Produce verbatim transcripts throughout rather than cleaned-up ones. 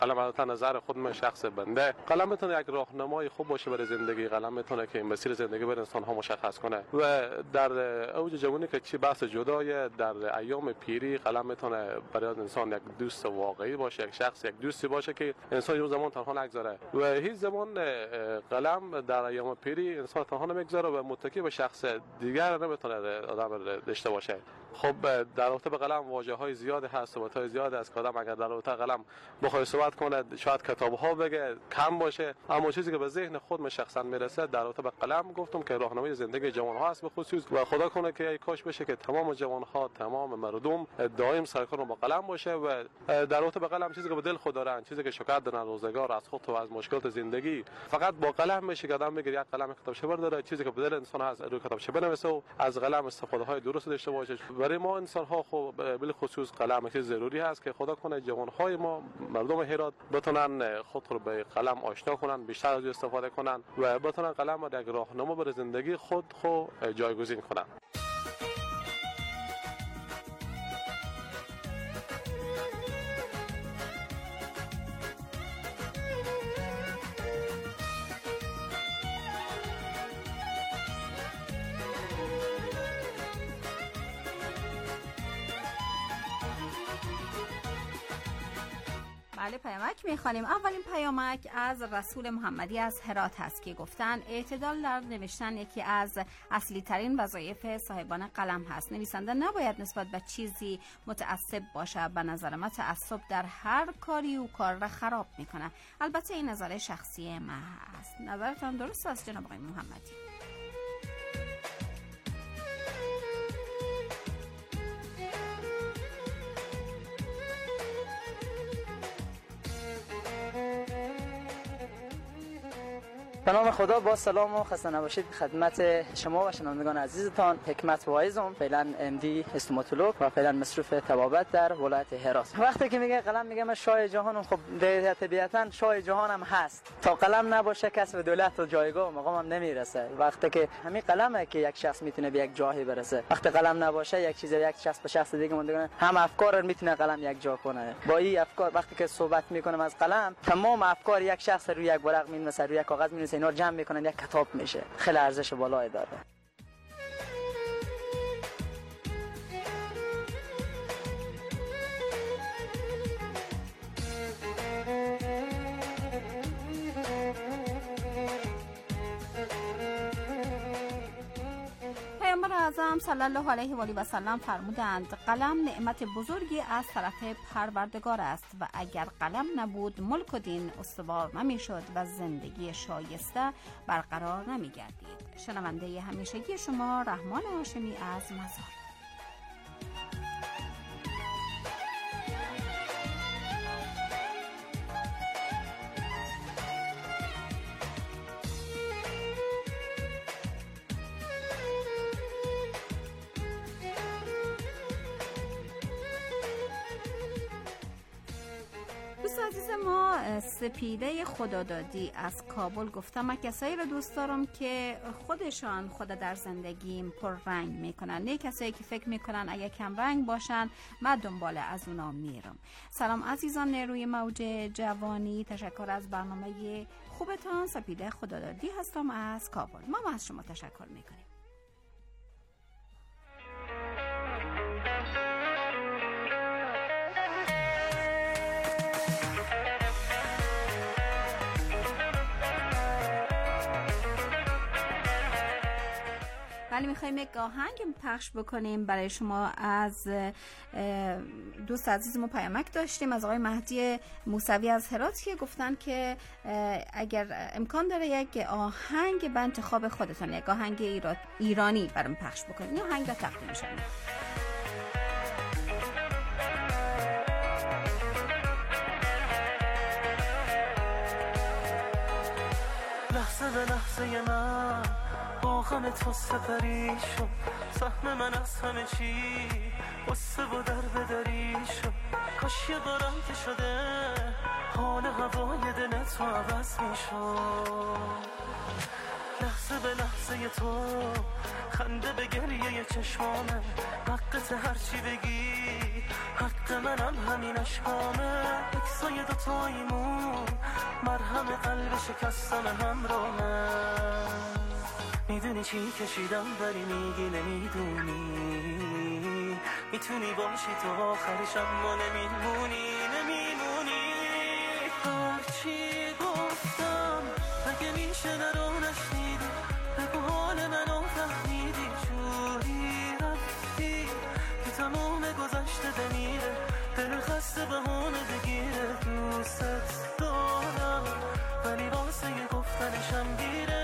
قلم از نظر خود من شخص بنده، قلم میتونه یک راهنمای خوب باشه برای زندگی. قلم میتونه که مسیر زندگی برای انسان ها مشخص کنه و در اوج جوانی که چی بحث جدای، در ایام پیری قلم میتونه برای انسان یک دوست واقعی باشه، یک شخص یک دوستی باشه که انسان اون زمان تنها نگذاره و هیچ زمان قلم در ایام پیری انسان تنها نمیگذاره و متکی به شخص دیگر نمیتونه آدم داشته باشه. خب در رابطه به قلم واژه‌های زیاد هست، صحبت‌های زیاد است که آدم اگر در رابطه قلم بخواد صحبت کنه شاید کتاب‌ها بگه کم باشه، اما چیزی که به ذهن خود من شخصا میرسه در رابطه به قلم گفتم که راهنمای زندگی جوان‌ها است به خصوص و خدا کنه که ای کاش بشه که تمام جوان‌ها، تمام مردم دائم سرکار با قلم باشه و در رابطه به قلم چیزی که به دل خود دارن، چیزی که شکایت دارن روزگار از خود و از مشکلات زندگی، فقط با قلم میشه که آدم بگه یک قلم کتابچه برداره، چیزی که به دل انسان هست روی کتابچه بنویسه و از قلم استفاده‌های درست داشته باشه. برای ما انسان‌ها خب به خصوص قلم چیز ضروری هست که خدا کنه جوان‌های ما، مردم هرات بتونن خود رو به قلم آشنا کنن، بیشتر از استفاده کنن و بتونن قلم را یک راهنما برای زندگی خود خو جایگزین کنن. بله، پیامک میخوانیم. اولین پیامک از رسول محمدی از هرات هست که گفتن اعتدال در نوشتن یکی از اصلی ترین وظایف صاحبان قلم هست. نویسنده نباید نسبت به چیزی متعصب باشه. به نظر من تعصب در هر کاری او کار را خراب میکنه. البته این نظر شخصی من هست. نظرتون درست است جناب آقای محمدی؟ به نام خدا، با سلام و خسته نباشید خدمت شما و شنوندگان عزیزتان. حکمت واعظم، فعلا ام دی استوماتولوگ و فعلا مصروف طبابت در ولایت هرات. وقتی که میگه قلم میگه من شاه جهانم، خب طبیعتا شاه جهانم هست. تا قلم نباشه کس به دولت و جایگاه و مقام هم نمیرسه. وقتی که همین قلمه که یک شخص میتونه به یک جایی برسه. وقتی قلم نباشه یک چیز یک شخص به شخص دیگه مونده، هم افکار رو میتونه قلم یک جا کنه. با این افکار وقتی که صحبت میکنم از قلم، تمام افکار یک شخص روی یک ورق می‌نویسه، روی یک کاغذ می‌نویسه، اینا جمع میکنن یک کتاب میشه. خیلی ارزش بالایی داره. پیامبر اعظم صلی الله علیه و آله و سلم فرمودند قلم نعمت بزرگی از طرف پروردگار است و اگر قلم نبود ملک و دین استوار نمیشد و زندگی شایسته برقرار نمیگردید. شنونده همیشگی شما رحمان هاشمی از مزار. عزیز ما سپیده خدادادی از کابل گفتم من کسایی رو دوست دارم که خودشان خود در زندگیم پر رنگ میکنن، نه کسایی که فکر میکنن اگه کم رنگ باشن من دنبال از اونا میرم. سلام عزیزان نیروی موج جوانی، تشکر از برنامه خوبتان. سپیده خدادادی هستم از کابل. ما از شما تشکر میکنیم. ولی میخوایم یک آهنگ پخش بکنیم برای شما. از دوست عزیزمون پیامک داشتیم از آقای مهدی موسوی از هرات که گفتن که اگر امکان داره یک آهنگ به انتخاب خودتون، یک آهنگ ایرانی برام پخش بکنیم. این آهنگ را تقدیم شما. لحظه به لحظه من با غم تو سپری شد، سهم من از همه چی قصه و درد دری شد. کاش یه بارم که شده حال هوای دل تو عوض می شد. لحظه به لحظه تو خنده به گریه چشمامه، حقت هرچی بگی حق منم همین اشکامه. اکسای دوتاییمون مرهم قلب شکستن همراهه. میدونی چی کشیدم ولی میگی نمیدونی، میتونی باشی تو آخرش اما نمیمونی نمیمونی. هرچی گفتم اگه میشه نرو نشنیدی، بگو حال منو فهمیدی. جوری رفتی که تمام گذشته بمیره، دل خسته بهونه بگیره. دوست دارم ولی واسه گفتنشم دیره.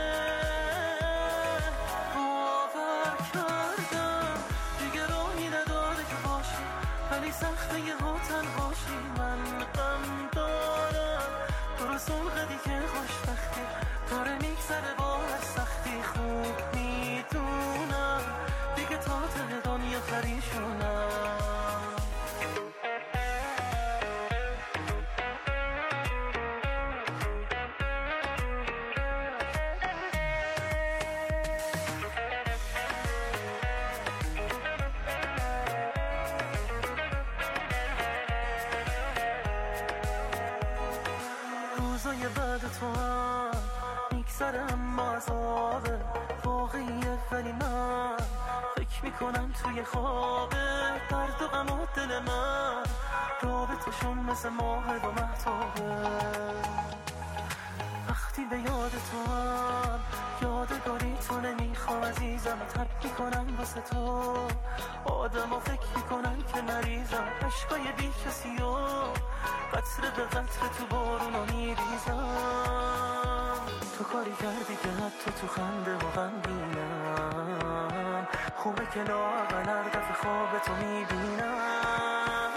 باور کردم دیگه راهی نداره که باشی، ولی سخته یه ها تنهاشی. من غم دارم تو رو سلغدی که خوشبختی داره میگذره با هر سختی. خوب میدونم دیگه تا ته دنیا پریشونم. روزای بعد تو هم میگذره اما عذابه واقعیه، ولی من فکر میکنم توی خوابه. درد و غم و دل من رابطشون مثل ماه و مهتابه. وقتی به یاد تو هم یادگاری تو نمیخوام عزیزم، ترک میکنم واسه تو آدم ها فکر میکنن که مریضم. عشقای بی کسی و قطره به قطره تو بارونو میریزم. تو کاری کردی که حتی تو خنده و غمگینم، خوبه که لااقل هر دفعه خواب تو میبینم.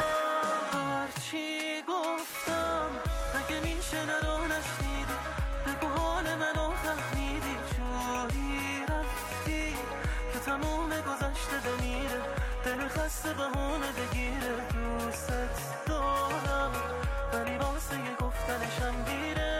هرچی گفتم اگه میشه نرو نشنیدی، بگو حال منو فهمیدی. جوری رفتی که تموم گذشته بمیره، دل خسته بهونه بگیره. دوست دارم ولی واسه گفتنشم دیره.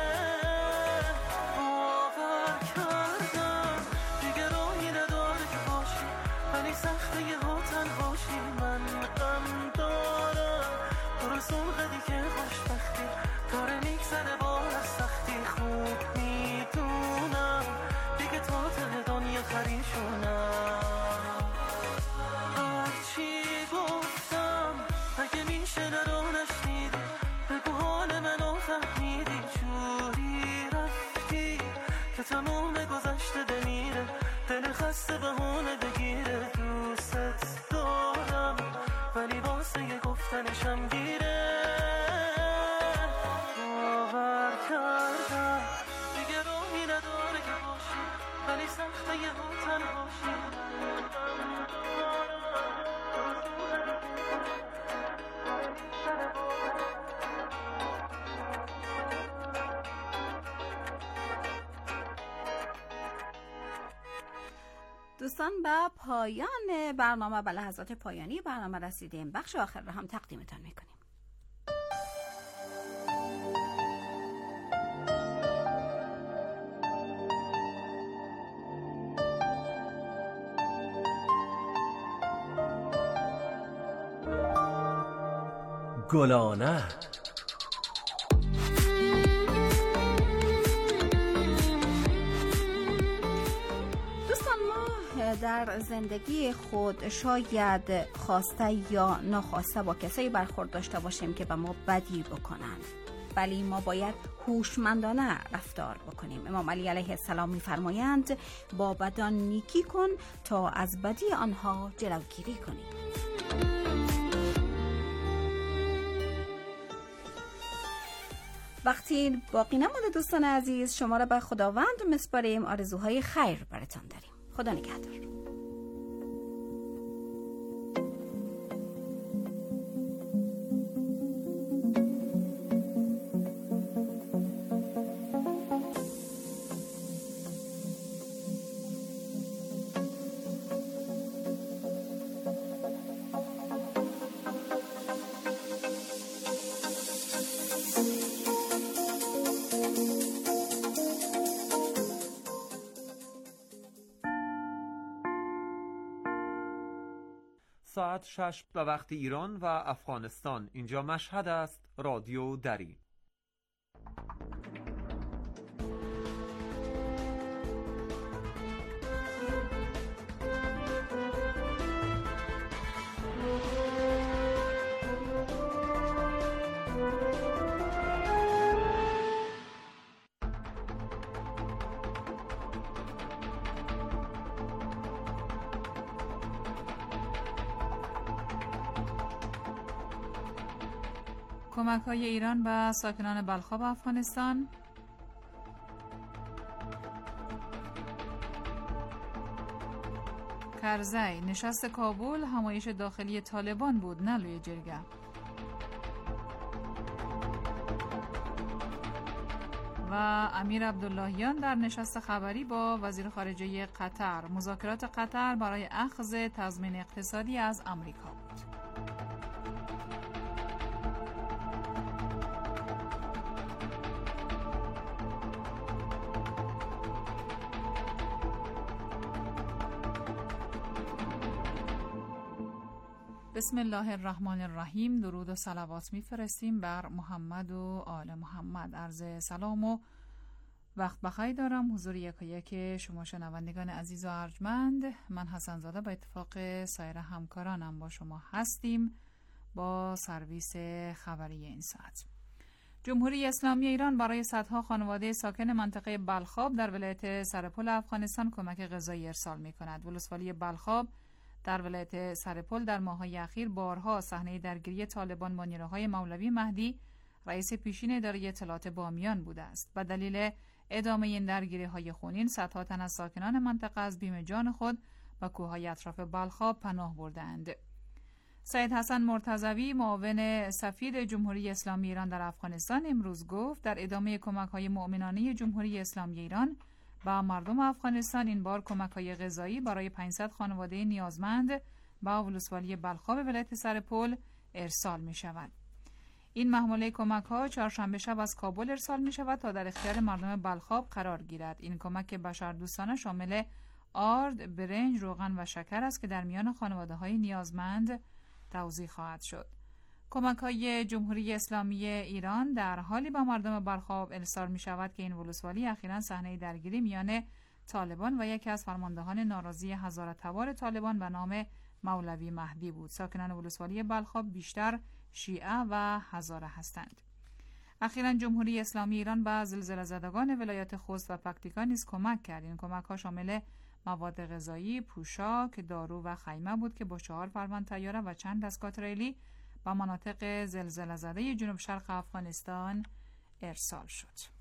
باور کردم دیگه راهی نداره که باشی، ولی سخته یه ها تنهاشی. من غم دارم تو رو سلغدی که خوشبختی داره میگذره با هر سختی. خوب میدونم دیگه تا ته دنیا پریشونم. هرچی گفتم اگه میشه نرو نشنیدی، بگو حال منو فهمیدی. جوری رفتی که تموم گذشته بمیره، دل خسته بهونه بگیره. دوست دارم ولی واسه گفتنشم دیره. باور کردم دیگه راهی نداره که باشی، ولی سخته یه ها تنهاشی. دوستان به پایان برنامه، به لحظات پایانی برنامه رسیدیم. بخش آخر رو هم تقدیمتان میکنیم. گلانه در زندگی خود شاید خواسته یا ناخواسته با کسایی برخورد داشته باشیم که به ما بدی بکنند، ولی ما باید هوشمندانه رفتار بکنیم. امام علی علیه السلام می‌فرمایند با بدان نیکی کن تا از بدی آنها جلوگیری کنی. وقتی باقی نمانده دوستان عزیز، شما را به خداوند میسپاریم. آرزوهای خیر براتون داریم. خدا نگهدار. ساعت شش به وقت ایران و افغانستان. اینجا مشهد است. رادیو دری. کمک‌های ایران به ساکنان بلخاب افغانستان. کرزی: نشست کابل همایش داخلی طالبان بود نه لوی جرگه. و امیر عبداللهیان در نشست خبری با وزیر خارجه قطر. مذاکرات قطر برای اخذ تضمین اقتصادی از آمریکا بود. بسم الله الرحمن الرحیم. درود و صلوات میفرستیم بر محمد و آل محمد. عرض سلام و وقت بخیر دارم حضور یک و یک شما شنوندگان عزیز و ارجمند. من حسن زاده با اتفاق سایر همکارانم با شما هستیم با سرویس خبری این ساعت. جمهوری اسلامی ایران برای صدها خانواده ساکن منطقه بلخاب در ولایت سرپل افغانستان کمک غذایی ارسال می کند. ولسوالی بلخاب در ولایت سرپل در ماه‌های اخیر بارها صحنه درگیری طالبان با نیروهای مولوی مهدی رئیس پیشین اداره اطلاعات بامیان بوده است. به دلیل ادامه این درگیری‌های خونین صدها تن از ساکنان منطقه از بیم جان خود به کوههای اطراف بلخاب پناه بردند. سید حسن مرتضوی معاون سفیر جمهوری اسلامی ایران در افغانستان امروز گفت در ادامه کمک‌های مؤمنانه جمهوری اسلامی ایران با مردم افغانستان این بار کمک‌های غذایی برای پانصد خانواده نیازمند با ولسوالی بلخاب ولایت سرپل ارسال می‌شود. این محموله کمک‌ها چهارشنبه شب از کابل ارسال می‌شود تا در اختیار مردم بلخاب قرار گیرد. این کمک بشردوستانه شامل آرد، برنج، روغن و شکر است که در میان خانواده‌های نیازمند توزیع خواهد شد. کمک‌های جمهوری اسلامی ایران در حالی با مردم بلخاب ارسال می‌شود که این ولسوالی اخیراً صحنه درگیری میان طالبان و یکی از فرماندهان ناراضی هزاره‌تبار طالبان به نام مولوی مهدی بود. ساکنان ولسوالی بلخاب بیشتر شیعه و هزاره هستند. اخیراً جمهوری اسلامی ایران به زلزله‌زدگان ولایات خوست و پکتیکا نیز کمک کرد. این کمک‌ها شامل مواد غذایی، پوشاک، دارو و خیمه بود که با چهار پرواز طیاره و چند دستگاه ریلی به مناطق زلزله زده جنوب شرق افغانستان ارسال شد.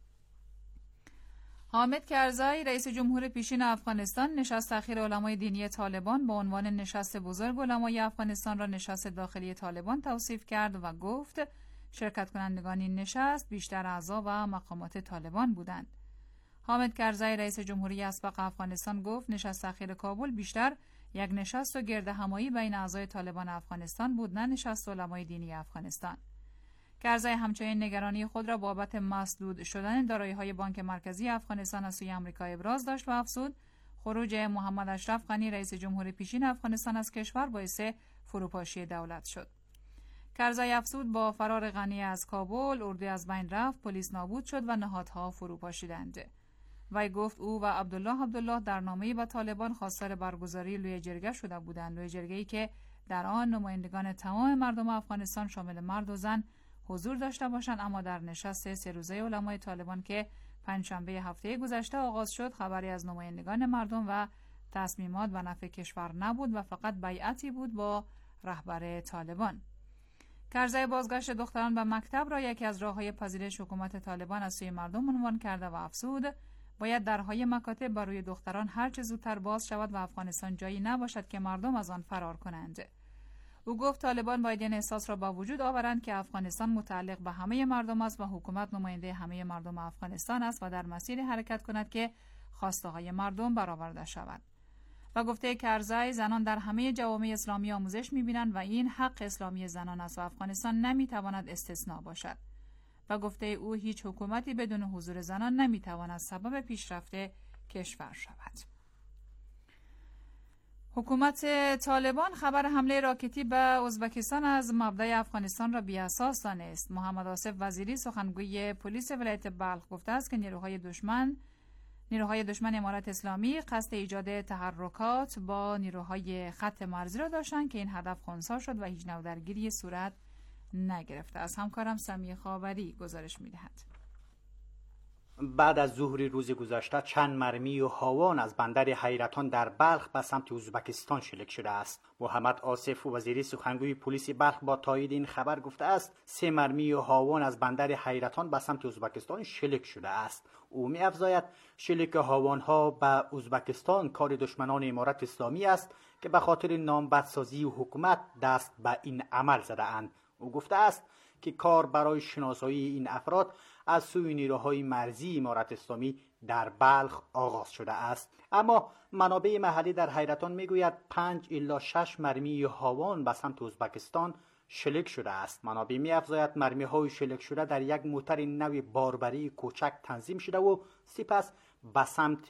حامد کرزی رئیس جمهور پیشین افغانستان نشست اخیر علمای دینی طالبان با عنوان نشست بزرگ علمای افغانستان را نشست داخلی طالبان توصیف کرد و گفت شرکت کنندگان این نشست بیشتر اعضا و مقامات طالبان بودند. حامد کرزی رئیس جمهوری اسبق افغانستان گفت نشست اخیر کابل بیشتر یک نشست و گرد همایی بین اعضای طالبان افغانستان بود نه نشست علمای دینی افغانستان. کرزی همچنین نگرانی خود را بابت مسدود شدن دارایی‌های بانک مرکزی افغانستان از سوی آمریکا ابراز داشت و افزود خروج محمد اشرف غنی رئیس جمهور پیشین افغانستان از کشور باعث فروپاشی دولت شد. کرزی افزود با فرار غنی از کابل اردو از بین رفت، پلیس نابود شد و نهادها فروپاشیدند. وی گفت او و عبدالله عبدالله در نامه‌ای به طالبان خواستار برگزاری لوی جرگه شده بودند. لوی جرگه‌ای که در آن نمایندگان تمام مردم افغانستان شامل مرد و زن حضور داشته باشند، اما در نشست سه روزه علمای طالبان که پنجشنبه هفته گذشته آغاز شد خبری از نمایندگان مردم و تصمیمات به نفع کشور نبود و فقط بیعتی بود با رهبر طالبان. کرزی بازگشت دختران به مکتب را یکی از راه‌های پذیرش حکومت طالبان از سوی مردم عنوان کرده و افزود باید درهای مکاتب بر روی دختران هر چه زودتر باز شود و افغانستان جایی نباشد که مردم از آن فرار کنند. او گفت طالبان باید این احساس را با وجود آورند که افغانستان متعلق به همه مردم است و حکومت نماینده همه مردم افغانستان است و در مسیر حرکت کند که خواسته های مردم برآورده شود. و گفته کرزی زنان در همه جوامع اسلامی آموزش می‌بینند و این حق اسلامی زنان است و افغانستان نمی‌تواند استثناء باشد. و گفته او هیچ حکومتی بدون حضور زنان نمی‌تواند سبب پیشرفت کشور شود. حکومت طالبان خبر حمله راکتی به ازبکستان از مبدأ افغانستان را بی‌اساس دانست. محمد آصف وزیری سخنگوی پلیس ولایت بلخ گفته است که نیروهای دشمن نیروهای دشمن امارت اسلامی قصد ایجاد تحرکات با نیروهای خط مرزی را داشتند که این هدف خنثی شد و هیچ نوع درگیری صورت نگرفته. از همکارم سمیه خاوری گزارش می‌دهد. بعد از ظهر روز گذشته چند مرمی و هاوان از بندر حیرتان در بلخ به سمت ازبکستان شلیک شده است. محمد آصف وزیری سخنگوی پلیس بلخ با تایید این خبر گفته است سه مرمی و هاوان از بندر حیرتان به سمت ازبکستان شلیک شده است. او می افزاید شلیک هاوان ها به ازبکستان کار دشمنان امارت اسلامی است که به خاطر نامبدسازی و حکومت دست به این عمل زده اند. او گفته است که کار برای شناسایی این افراد از سوی نیروهای مرزی امارت اسلامی در بلخ آغاز شده است. اما منابع محلی در حیرتان میگوید پنج الی شش مرمی هاوان به سمت ازبکستان شلیک شده است. منابع می‌افزاید مرمی های شلیک شده در یک موتر نو باربری کوچک تنظیم شده و سپس به سمت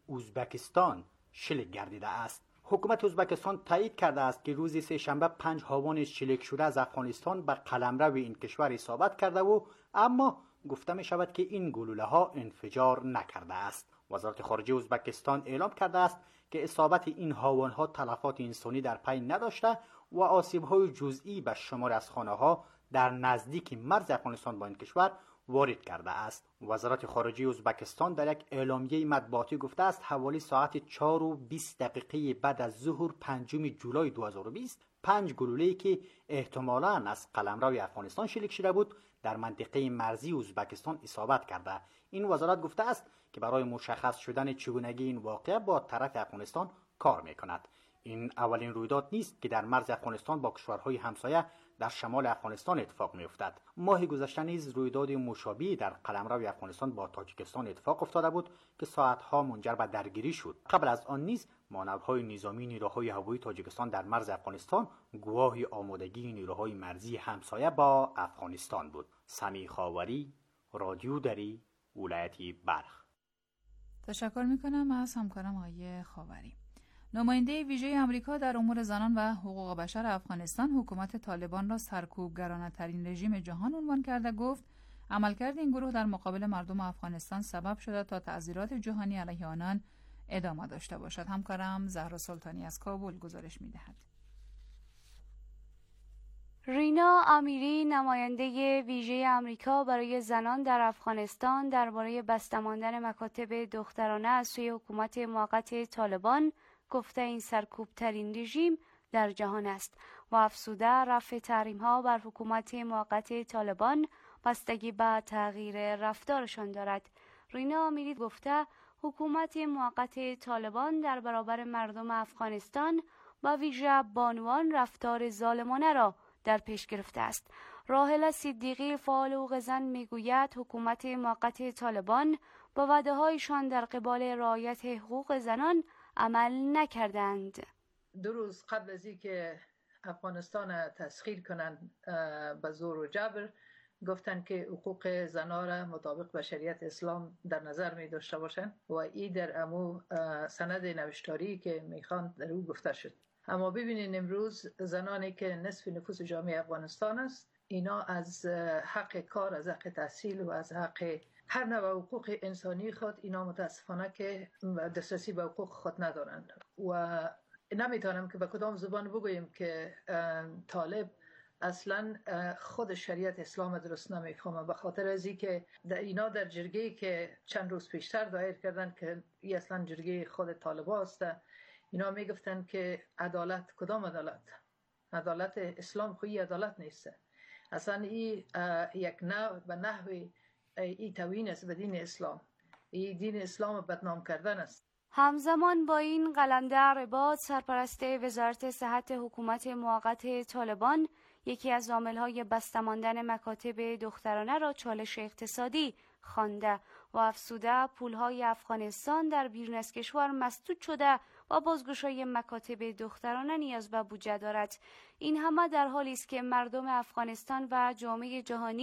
ازبکستان شلیک گردیده است. حکومت ازبکستان تایید کرده است که روز سه شنبه پنج هاوان شلیک شده از افغانستان به قلمرو این کشور اصابت کرده و اما گفته می شود که این گلوله ها انفجار نکرده است. وزارت خارجه ازبکستان اعلام کرده است که اصابت این هاوان ها تلفات انسانی در پی نداشته و آسیب های جزئی به شمار از خانه ها در نزدیک مرز افغانستان با این کشور وارد کرده است. وزارت خارجه ازبکستان در یک اعلامیه مطبوعاتی گفته است حوالی ساعت چهار و بیست دقیقه بعد از ظهر پنجم جولای دو هزار و بیست پنج گلوله‌ای که احتمالاً از قلمرو افغانستان شلیک شده بود در منطقه مرزی ازبکستان اصابت کرده. این وزارت گفته است که برای مشخص شدن چگونگی این واقعه با طرف افغانستان کار می‌کند. این اولین رویداد نیست که در مرز افغانستان با کشورهای همسایه در شمال افغانستان اتفاق می‌افتد. ماه گذشته نیز رویداد مشابهی در قلمرو افغانستان با تاجیکستان اتفاق افتاده بود که ساعت‌ها منجر به درگیری شد. قبل از آن نیز مانورهای نظامی نیروهای هوایی تاجیکستان در مرز افغانستان گواه آمادگی نیروهای مرزی همسایه با افغانستان بود. سمیع خاوری، رادیو دری، ولایت بلخ. تشکر می‌کنم از همکارم آقای خاوری. نماینده ویژه آمریکا در امور زنان و حقوق بشر افغانستان حکومت طالبان را سرکوبگرانه‌ترین رژیم جهان عنوان کرده گفت عملکرد این گروه در مقابل مردم افغانستان سبب شده تا تعذیرات جهانی علیه آنان ادامه داشته باشد. همکارم زهرا سلطانی از کابل گزارش می‌دهد. رینا امیری نماینده ویژه آمریکا برای زنان در افغانستان درباره بسته ماندن مکاتب دخترانه از سوی حکومت موقت طالبان گفته این سرکوب ترین رژیم در جهان است و افزوده رفع تحریم ها بر حکومت موقت طالبان بستگی به تغییر رفتارشان دارد. رینا امیری گفته حکومت موقت طالبان در برابر مردم افغانستان و ویژه بانوان رفتار ظالمانه را در پیش گرفته است. راحله صدیقی فعال حقوق زن میگوید حکومت موقت طالبان با وعده‌هایشان در قبال رعایت حقوق زنان عمل نکردند. دو روز قبل از اینکه افغانستان تسخیر کنند به زور و جبر گفتن که حقوق زنان را مطابق به شریعت اسلام در نظر می داشته باشند و این در امو سند نوشتاری که میخوان در او گفته شد. اما ببینین امروز زنانی که نصف نفوس جامعه افغانستان است اینا از حق کار، از حق تحصیل و از حق هر نوع حقوق انسانی خود اینا متاسفانه که دسترسی به حقوق خود ندارند و نمیتونم که به کدام زبان بگویم که طالب اصلا خود شریعت اسلام درست نمیفهمه، به خاطر از اینکه در اینا در جرگه‌ای که چند روز پیشتر دایر کردن که این اصلا جرگه خود طالبا است، اینا میگفتن که عدالت کدام عدالت؟ عدالت اسلام خوی عدالت نیست. اصلا این یک نوع به نحوی این توهین است به دین اسلام. این دین اسلام بدنام کردن است. همزمان با این قلندر عباد سرپرست وزارت صحت حکومت موقت طالبان یکی از عامل‌های بسته ماندن مکاتب دخترانه را چالش اقتصادی خوانده و افزوده پول‌های افغانستان در بیرون از کشور مسدود شده و بازگشایی مکاتب دخترانه نیاز به بودجه دارد. این همه در حالی است که مردم افغانستان و جامعه جهانی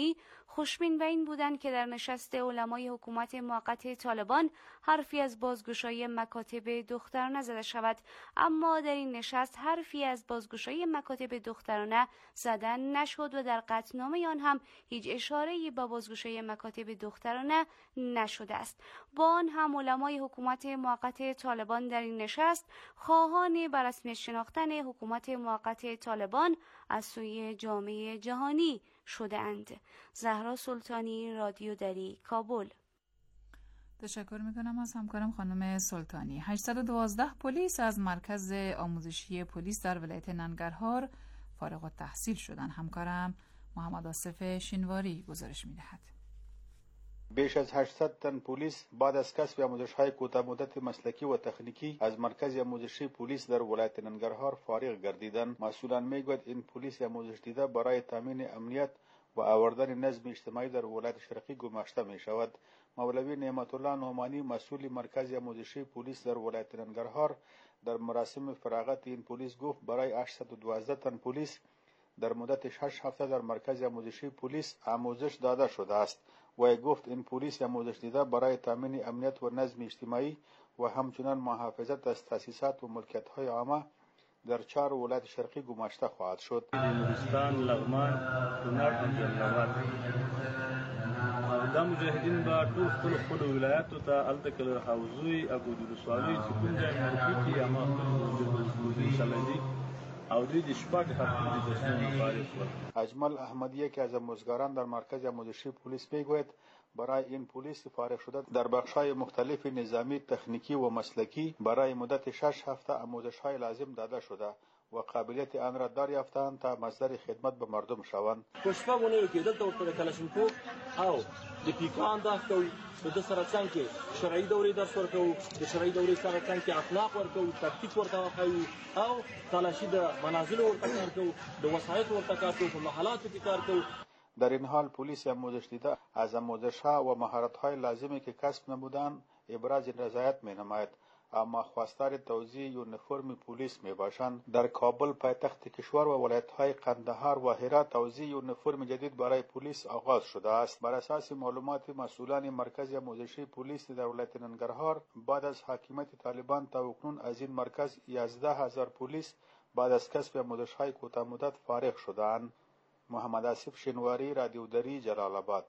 خوشبین به این بودند که در نشست علمای حکومت موقت طالبان حرفی از بازگشایی مکاتب دخترانه زده شود، اما در این نشست حرفی از بازگشایی مکاتب دخترانه زده نشد و در قطعنامه آن هم هیچ اشاره‌ای به بازگشایی مکاتب دخترانه نشده است. با آن هم علمای حکومت موقت طالبان در این نشست خواهان بر رسمیت شناختن حکومت موقت طالبان از سوی جامعه جهانی شده اند. زهرا سلطانی، رادیو دری، کابل. تشکر میکنم از همکارم خانم سلطانی. هشتصد و دوازده پلیس از مرکز آموزشی پلیس در ولایت ننگرهار فارغ التحصیل شدند. همکارم محمد آصف شینواری گزارش میدهد. بیش از هشتصد تن پلیس بعد از کسب آموزش‌های کوتاه مدت مسلکی و تکنیکی از مرکز آموزشی پلیس در ولایت ننگرهار فارغ گردیدند. مسئولان میگویند این پلیس آموزش دیده برای تامین امنیت و آوردن نظم اجتماعی در ولایت شرقی گماشته می شود. مولوی نعمت الله نعمانی مسئول مرکز آموزشی پلیس در ولایت ننگرهار در مراسم فراغت این پلیس گفت برای هشتصد و دوازده تن پلیس در مدت شش هفته در مرکز آموزشی پلیس آموزش داده شده است. و گفت این پلیس آموزش دیده برای تامین امنیت و نظم اجتماعی و همچنان محافظت از تأسیسات و ملکیت‌های عامه در چهار ولایت شرقی گماشته خواهد شد. نورستان، لغمان، کونړ او جلال دا مجاهدین با ټول خپل خپل ولایتو ته هلته که له حوزوی ابو ولسوالۍ چې کوم ځای مرکي کې یا ما خپل سلدي او دوی د شپږ هفتو د درسونو فارغ شول. اجمل احمدیه که از آموزگاران در مرکز آموزشی پلیس میگوید برای این پلیس فارغ شده در بخش‌های مختلف نظامی، تکنیکی و مسلکی برای مدت شش هفته آموزش‌های لازم داده شده و قابلیت آن را دریافتند تا مصدر خدمت به مردم شوند. پښپاونه کې دلته ورته کلاشینکوف او د پیکان دا کو د سره څنګه شرعي دورې درس ورکو، د شرعي دورې سره څنګه اخلاق ورکو، تکتیک ورته وخایو او تلاشي د منازل ورته کار کوو، د وسایط ورته کار کوو، په محلاتو کې کار کوو. در این حال پلیس آموزش دیده از آموزش‌ها و مهارت‌های لازمی که کسب نمودند ابراز رضایت می‌نماید، اما خواستار توزیع یونیفرم پلیس میباشند. در کابل پایتخت کشور و ولایت‌های قندهار و هرات توزیع یونیفرم جدید برای پلیس آغاز شده است. بر اساس معلومات مسئولان مرکز آموزشی پلیس در ولایت ننگرهار بعد از حاکمیت طالبان تا اکنون از این مرکز یازده هزار پلیس بعد از کسب آموزش‌های کوتاه مدت فارغ شده‌اند. محمد آصف شینواری، رادیو دری، جلال آباد.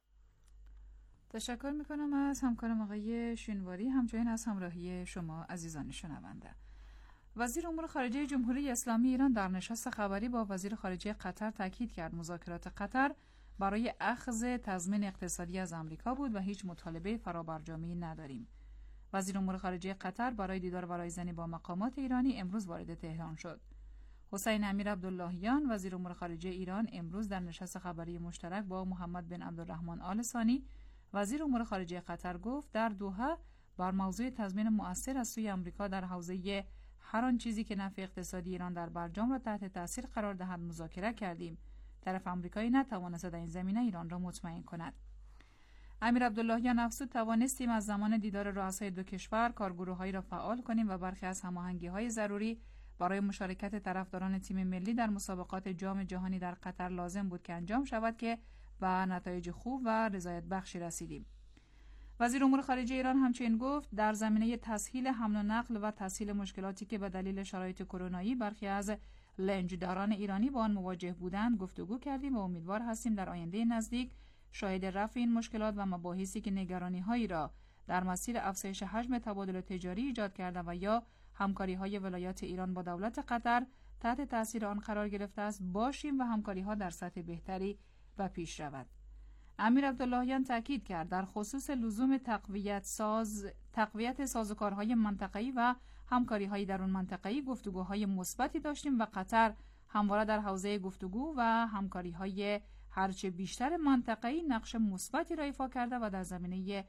تشکر میکنم از همکارم آقای شینواری، همچنین از همراهی شما عزیزان شنونده. وزیر امور خارجه جمهوری اسلامی ایران در نشست خبری با وزیر خارجه قطر تاکید کرد مذاکرات قطر برای اخذ تضمین اقتصادی از آمریکا بود و هیچ مطالبه فرابرجامی نداریم. وزیر امور خارجه قطر برای دیدار و رایزنی با مقامات ایرانی امروز وارد تهران شد. حسین امیر عبداللهیان وزیر امور خارجه ایران امروز در نشست خبری مشترک با محمد بن عبدالرحمن آل ثانی وزیر امور خارجه قطر گفت در دوحه بر موضوع تضمین مؤثر از سوی آمریکا در حوزه هر آن چیزی که نفع اقتصادی ایران در برجام را تحت تاثیر قرار دهد مذاکره کردیم. طرف آمریکایی نتوانست در این زمینه ایران را مطمئن کند. امیر عبداللهیان افزود توانستیم از زمان دیدار رؤسای دو کشور کارگروه‌هایی را فعال کنیم و برخی از هماهنگی‌های ضروری برای مشارکت طرفداران تیم ملی در مسابقات جام جهانی در قطر لازم بود که انجام شود که و نتایج خوب و رضایت بخشی رسیدیم. وزیر امور خارجه ایران همچنین گفت در زمینه تسهیل حمل و نقل و تسهیل مشکلاتی که به دلیل شرایط کرونایی برخی از لنجداران ایرانی با آن مواجه بودند گفتگو کردیم و امیدوار هستیم در آینده نزدیک شاهد رفع این مشکلات و مباحثی که نگرانی‌هایی را در مسیر افزایش حجم تبادل تجاری ایجاد کرده و یا همکاری‌های ولایات ایران با دولت قطر تحت تاثیر آن قرار گرفته است باشیم و همکاری‌ها در سطح بهتری و پیش رود. امیر عبداللهیان تاکید کرد در خصوص لزوم تقویت ساز تقویت سازوکارهای منطقه‌ای و همکاری‌های درون منطقه‌ای گفتگوهای مثبتی داشتیم و قطر همواره در حوزه گفتگو و همکاری‌های هرچه بیشتر منطقه‌ای نقش مثبتی را ایفا کرده و در زمینه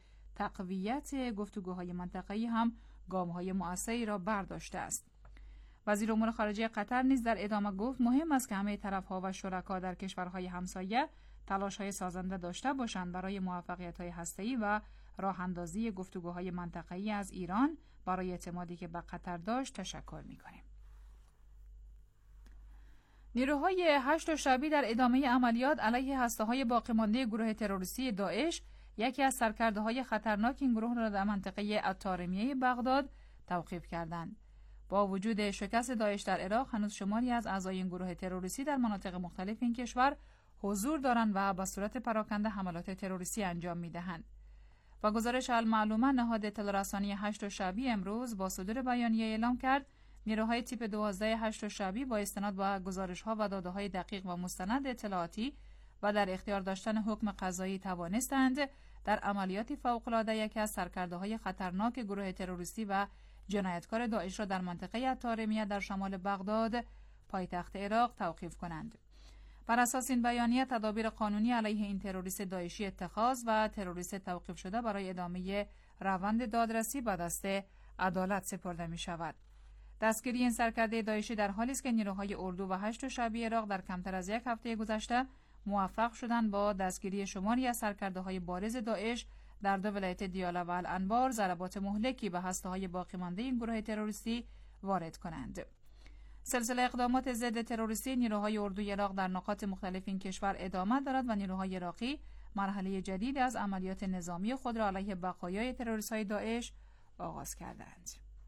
تقویت گفتگوهای منطقه‌ای هم گام‌های مؤثری را برداشته است. وزیر امور خارجه قطر نیز در ادامه گفت مهم است که همه طرف‌ها و شرکا در کشورهای همسایه تلاش‌های سازنده داشته باشند برای موفقیت‌های هسته‌ای و راه‌اندازی گفتگوهای منطقه‌ای. از ایران برای اعتمادی که به قطر داشت تشکر می‌کنیم. نیروهای هشت شعبی در ادامه عملیات علیه هسته‌های باقی‌مانده گروه تروریستی داعش یکی از سرکرده‌های خطرناک این گروه را در منطقه الطارمیه بغداد توقیف کردند. با وجود شکست داعش در عراق، هنوز شماری از اعضای این گروه تروریستی در مناطق مختلف این کشور حضور دارند و به صورت پراکنده حملات تروریستی انجام می‌دهند. با گزارش المعلومه، نهاد اطلاع رسانی هشت شعبی امروز با صدور بیانیه اعلام کرد نیروهای تیپ دوازده هشت شعبی با استناد به گزارش‌ها و داده‌های دقیق و مستند اطلاعاتی و در اختیار داشتن حکم قضایی توانستند در عملیاتی فوق‌العاده یکی از سرکرده‌های خطرناک گروه تروریستی و جنایتکار داعش را در منطقه الطارمیه در شمال بغداد پایتخت عراق توقیف کنند. بر اساس این بیانیه تدابیر قانونی علیه این تروریست داعشی اتخاذ و تروریست توقیف شده برای ادامه روند دادرسی به دست عدالت سپرده می شود. دستگیری این سرکرده داعشی در حالی است که نیروهای اردو و هشت شعبی عراق در کمتر از یک هفته گذشته موفق شدند با دستگیری شماری از سرکرده‌های بارز داعش در دو ولایت دیاله و الانبار ضربات مهلکی به هسته‌های باقی مانده این گروه تروریستی وارد کنند. سلسله اقدامات ضد تروریستی نیروهای اردوی عراق در نقاط مختلف این کشور ادامه دارد و نیروهای عراقی مرحله جدید از عملیات نظامی خود را علیه بقایای تروریست‌های داعش آغاز کردند.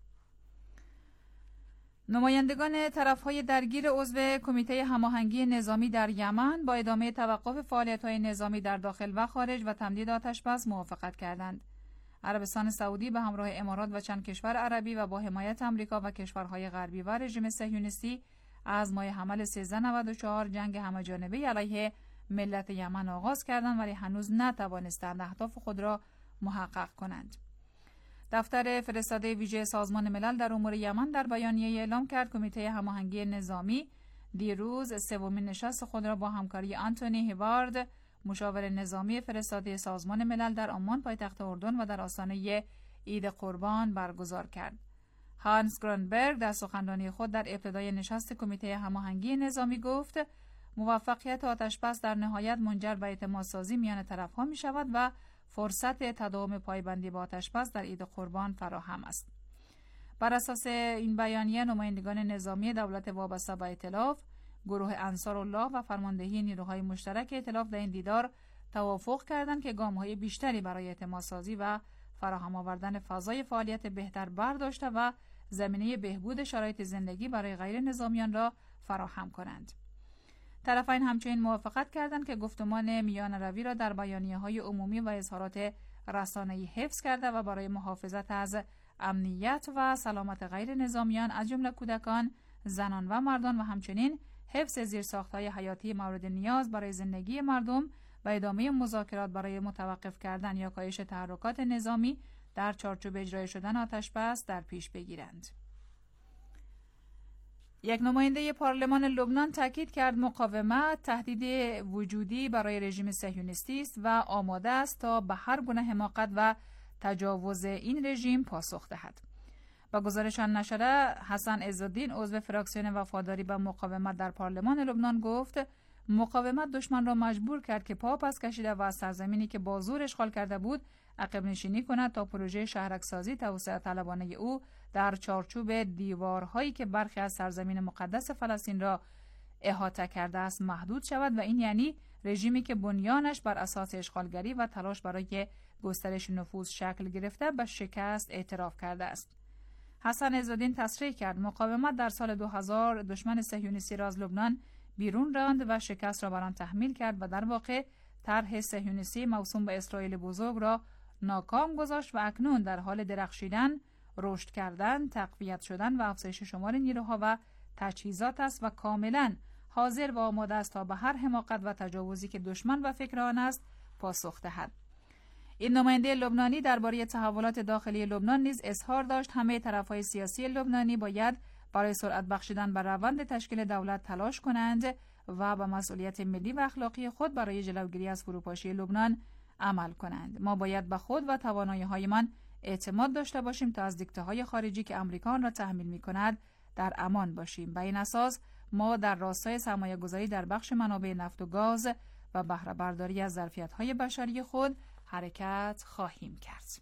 نمایندگان طرف‌های درگیر عضو کمیته هماهنگی نظامی در یمن با ادامه توقف فعالیت‌های نظامی در داخل و خارج و تمدید آتش‌بس موافقت کردند. عربستان سعودی به همراه امارات و چند کشور عربی و با حمایت آمریکا و کشورهای غربی و رژیم صهیونیستی از ماه حمل سیزده نود و چهار جنگ همه‌جانبه علیه ملت یمن آغاز کردند ولی هنوز نتوانستند اهداف خود را محقق کنند. دفتر فرستاده ویژه سازمان ملل در امور یمن در بیانیه اعلام کرد کمیته هماهنگی نظامی دیروز سومین نشست خود را با همکاری آنتونی هیوارد مشاور نظامی فرستاده سازمان ملل در عمان پایتخت اردن و در آستانه عید قربان برگزار کرد. هانس گرانبرگ در سخنرانی خود در ابتدای نشست کمیته هماهنگی نظامی گفت موفقیت آتش‌بس در نهایت منجر به اعتمادسازی میان طرف‌ها می شود و فرصت تداوم پایبندی با آتش‌بس در عید قربان فراهم است. بر اساس این بیانیه نمایندگان نظامی دولت وابسته به ائتلاف، گروه انصارالله و فرماندهی نیروهای مشترک ائتلاف در این دیدار توافق کردند که گام‌های بیشتری برای اعتمادسازی و فراهم آوردن فضای فعالیت بهتر برداشته و زمینه بهبود شرایط زندگی برای غیر نظامیان را فراهم کنند. طرفین همچنین موافقت کردند که گفتمان میان روی را در بیانیه‌های عمومی و اظهارات رسانه‌ای حفظ کرده و برای محافظت از امنیت و سلامت غیر نظامیان از جمله کودکان، زنان و مردان و همچنین حفظ زیرساخت‌های حیاتی مورد نیاز برای زندگی مردم و ادامه مذاکرات برای متوقف کردن یا کاهش تحرکات نظامی در چارچوب اجرای شدن آتش‌بس در پیش بگیرند. یک نماینده پارلمان لبنان تاکید کرد مقاومت تهدید وجودی برای رژیم صهیونیستی است و آماده است تا به هر گونه حماقت و تجاوز این رژیم پاسخ دهد. با گزارش آن نشده، حسن عزالدین عضو فراکسیون وفاداری به مقاومت در پارلمان لبنان گفت مقاومت دشمن را مجبور کرد که پا پس کشیده و از سرزمینی که با زور اشغال کرده بود عقب نشینی کند تا پروژه شهرکسازی توسعه طلبانه او در چارچوب دیوارهایی که برخی از سرزمین مقدس فلسطین را احاطه کرده است محدود شود و این یعنی رژیمی که بنیانش بر اساس اشغالگری و تلاش برای گسترش نفوذ شکل گرفته به شکست اعتراف کرده است. حسن عزالدین تصریح کرد مقاومت در سال دو هزار دشمن صهیونیستی را از لبنان بیرون راند و شکست را بر آن تحمیل کرد و در واقع طرح صهیونیستی موسوم به اسرائیل بزرگ را ناکام گذاشت و اکنون در حال درخشیدن، رشد کردن، تقویت شدن و افزایش شمار نیروها و تجهیزات است و کاملا حاضر و آماده است تا به هر حماقت و تجاوزی که دشمن و فکر آن است پاسخ دهد. این نماینده لبنانی درباره تحولات داخلی لبنان نیز اظهار داشت همه طرف‌های سیاسی لبنانی باید برای سرعت بخشیدن بر روند تشکیل دولت تلاش کنند و به مسئولیت ملی و اخلاقی خود برای جلوگیری از فروپاشی لبنان عمل کنند. ما باید به خود و توانایی‌هایمان اعتماد داشته باشیم تا از دیکته‌های خارجی که آمریکا آن را تحمیل می‌کند در امان باشیم. به این اساس ما در راستای سرمایه‌گذاری در بخش منابع نفت و گاز و بهره برداری از ظرفیت‌های بشری خود حرکت خواهیم کرد.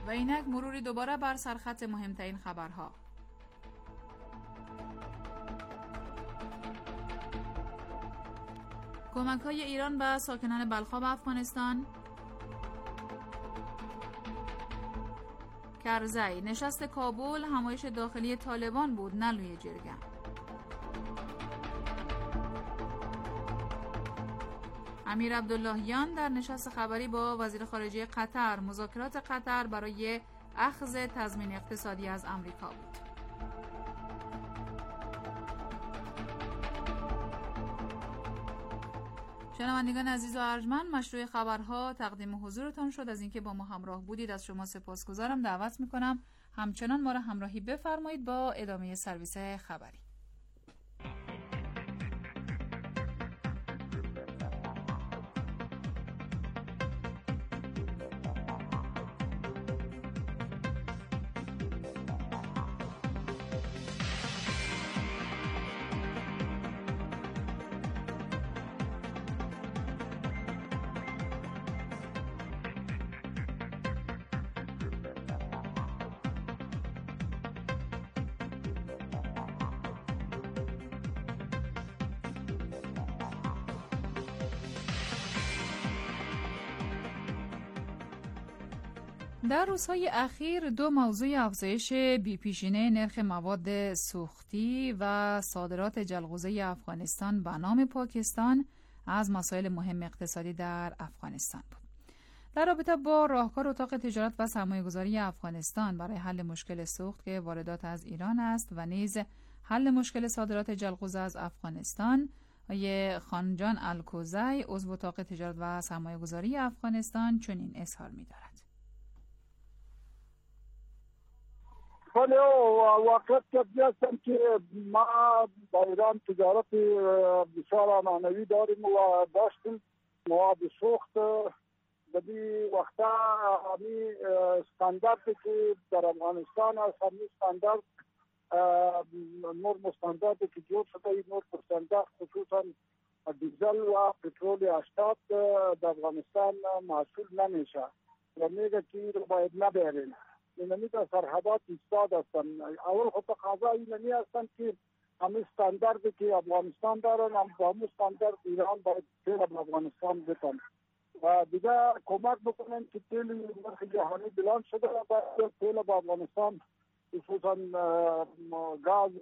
و اینک مروری دوباره بر سرخط مهمترین خبرها. کمک‌های ایران به ساکنان بلخاب افغانستان. کرزی نشست کابل همایش داخلی طالبان بود نه لوی جرگه. امیر عبداللهیان در نشست خبری با وزیر خارجه قطر مذاکرات قطر برای اخذ تضمین اقتصادی از آمریکا بود. شنوندگان عزیز و ارجمند، مشروع خبرها تقدیم حضورتان شد. از اینکه با ما همراه بودید از شما سپاسگزارم. دعوت میکنم همچنان ما را همراهی بفرمایید با ادامه سرویس خبری. در روزهای اخیر دو موضوع افزایش بی‌پیشینه نرخ مواد سوختی و صادرات جلغوزه افغانستان به نام پاکستان از مسائل مهم اقتصادی در افغانستان بود. در رابطه با راهکار اتاق تجارت و سرمایه‌گذاری افغانستان برای حل مشکل سوخت که واردات از ایران است و نیز حل مشکل صادرات جلغوزه از افغانستان، آقای خانجان الکوزی عضو اتاق تجارت و سرمایه‌گذاری افغانستان چنین اظهار می‌دارد. ولی واقعیت که هستم که ما با ایران تجارت بسیار معنوی داریم و داشتیم. مواد سوخت بدی وقتا همی استانداردی که در افغانستان است، همی استاندارد نور مستانداردی که جور شده این نور مستاندارد خصوصا دیزل و پترول هشتاد در افغانستان محصول نمیشه و میگه که این رو باید نبرین. اینمی در سرحدات ایستاد هستن. اول خود تقاضا اینمی هستن که همه استانداردی که افغانستان دارن هم با همون استاندارد ایران باید تیل به افغانستان بتن و دیگه کمک بکنن که تیل نرخ جهانی بلند شده و باید تیل به افغانستان خصوصا گاز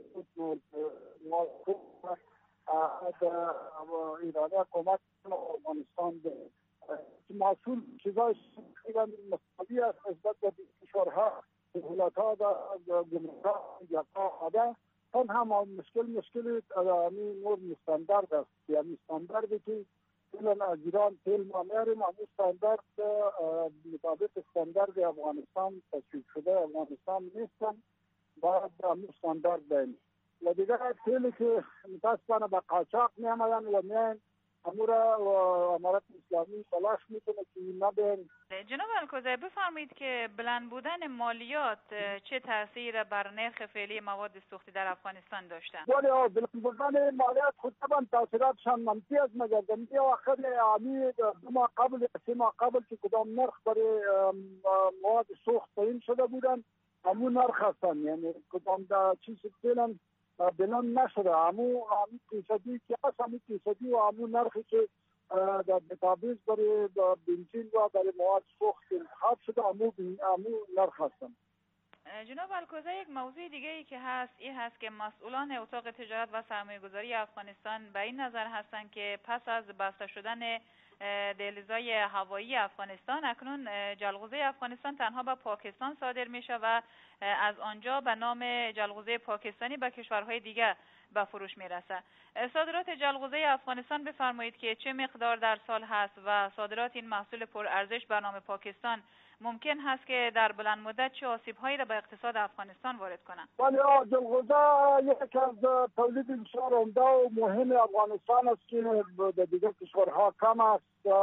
ایرانی کمک کنه افغانستان به محصول چیزای مستقی است نسبت به کشورها دولت‌ها و گمرک‌ها یکا آده اون هم مشکل مشکل همین نور مستاندارد است. یعنی استانداردی که تیل از ایران تیل ما میاریم همون استاندارد مطابق استاندارد افغانستان تصویب شده افغانستان نیستن باید همون استاندارد بین و دیگر تیلی که متاسفانه به قاچاق میامدن و میان امورا و امارات اسلامی تلاش میکنه که نبین. جناب الکوزی بفرمایید که بلند بودن مالیات چه تاثیر بر نرخ فعلی مواد سوختی در افغانستان داشتن؟ ولی بلند بودن مالیات خود طبعا تاثیراتشان منفی است مگر دمیده آخر عالی دو ماه قبل سه ماه قبل که کدام نرخ برای مواد سوخت تعیین شده بودن همون نرخ هستن، یعنی کدام دا چیز بلند بلند نشده همون همون فیصدی که هست همون فیصدی و همون نرخی که در مطابق برای بنزین و برای مواد سوخت انتخاب شده همون همون نرخ هستن. جناب الکوزی یک موضوع دیگه ای که هست این هست که مسئولان اتاق تجارت و سرمایه‌گذاری افغانستان به این نظر هستند که پس از بسته شدن دهلیزهای هوایی افغانستان اکنون جلغوزه افغانستان تنها به پاکستان صادر میشه و از آنجا به نام جلغوزه پاکستانی به کشورهای دیگه به فروش میرسه. صادرات جلغوزه افغانستان بفرمایید که چه مقدار در سال هست و صادرات این محصول پرارزش به نام پاکستان ممکن هست که در بلند مدت چه آسیب‌هایی را به اقتصاد افغانستان وارد کنند؟ ولی جلغوزه یک از تولید بسیار عمده و مهم افغانستان است که در دیگر کشورها کم است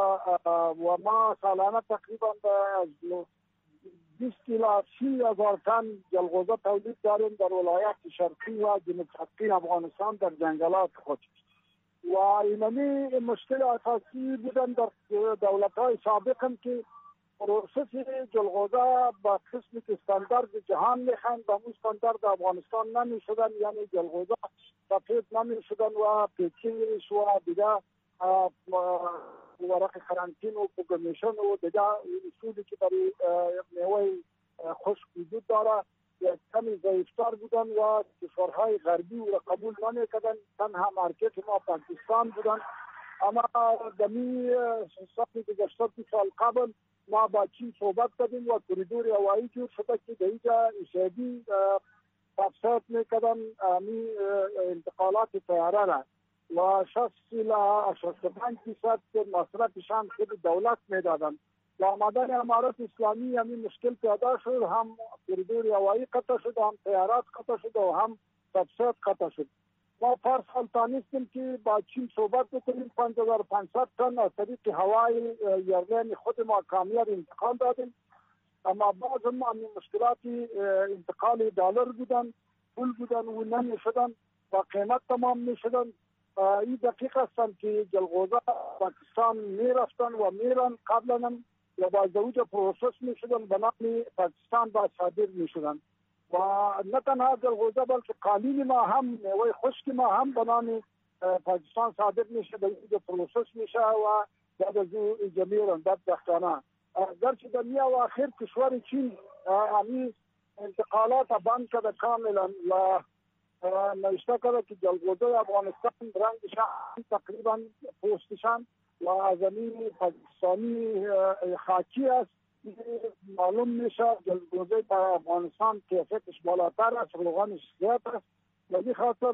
و ما سالانه تقریبا از بیست الی سی هزار تن جلغوزه تولید داریم در ولایات شرقی و جنوب شرقی افغانستان در جنگلات خود و اینمی مشکل اساسی بودن در دولت‌های سابق هم که پروسس جلغوزه با قسمی که استاندارد جهان میخواین با اون استاندارد افغانستان نمیشدن، یعنی جلغوزه سفید نمیشدن و پیچینگش و دیگه ورق خرانتین و پوگمیشن و دیگه اصولی که برای میوه خشک وجود داره یک کمی ضعیفتر بودن و کشورهای غربی و قبول نمیکردن. تنها مارکت ما پاکستان بودن. اما دمی سالی گذشته سی سال قبل ما با چین صحبت کردیم و کوریدور هوایی جور شده که در اینجا ایشادی تفسیر میکردن امی انتقالات طیاره را و شصت الی شصت و پنج فیصد مصرفشان خود دولت میدادن. با آمدن امارات اسلامی همین مشکل پیدا شد، هم کوریدور هوایی قطع شد، هم طیارات قطع شد و هم تفسیر قطع شد. ما فرض حال تانستیم که با چین صحبت بکنیم، پنج هزار و پانصد تن از طریق هوای ایرلین خود ما کامیاب انتقال دادیم. اما بعض هم همین مشکلات انتقال دلار بودن، پول بودن و نمی شدن و قیمت تمام می شدن. این دقیق هستن که جلغوزه پاکستان می رفتن و میرن قبلا هم یا با زوج پروسس می شدن به نام پاکستان با صادر می شدن و نه تنها جلغوزه بلکه قالیل ما هم میوه خشک ما هم به نام پاکستان صادر میشه، به اینجا پروسس میشه و بعد از او جمعی رندت دختانه. گرچه در نیا و آخر کشور چین همی انتقالات بند کرده کاملا و نوشته کرده که جلغوزه افغانستان رنگشان تقریبا پوستشان و از زمین پاکستانی خاکی است. معلوم میشه جلغوزه در افغانستان کیفیتش بالاتر است، روغنش زیاد است، ولی خاطر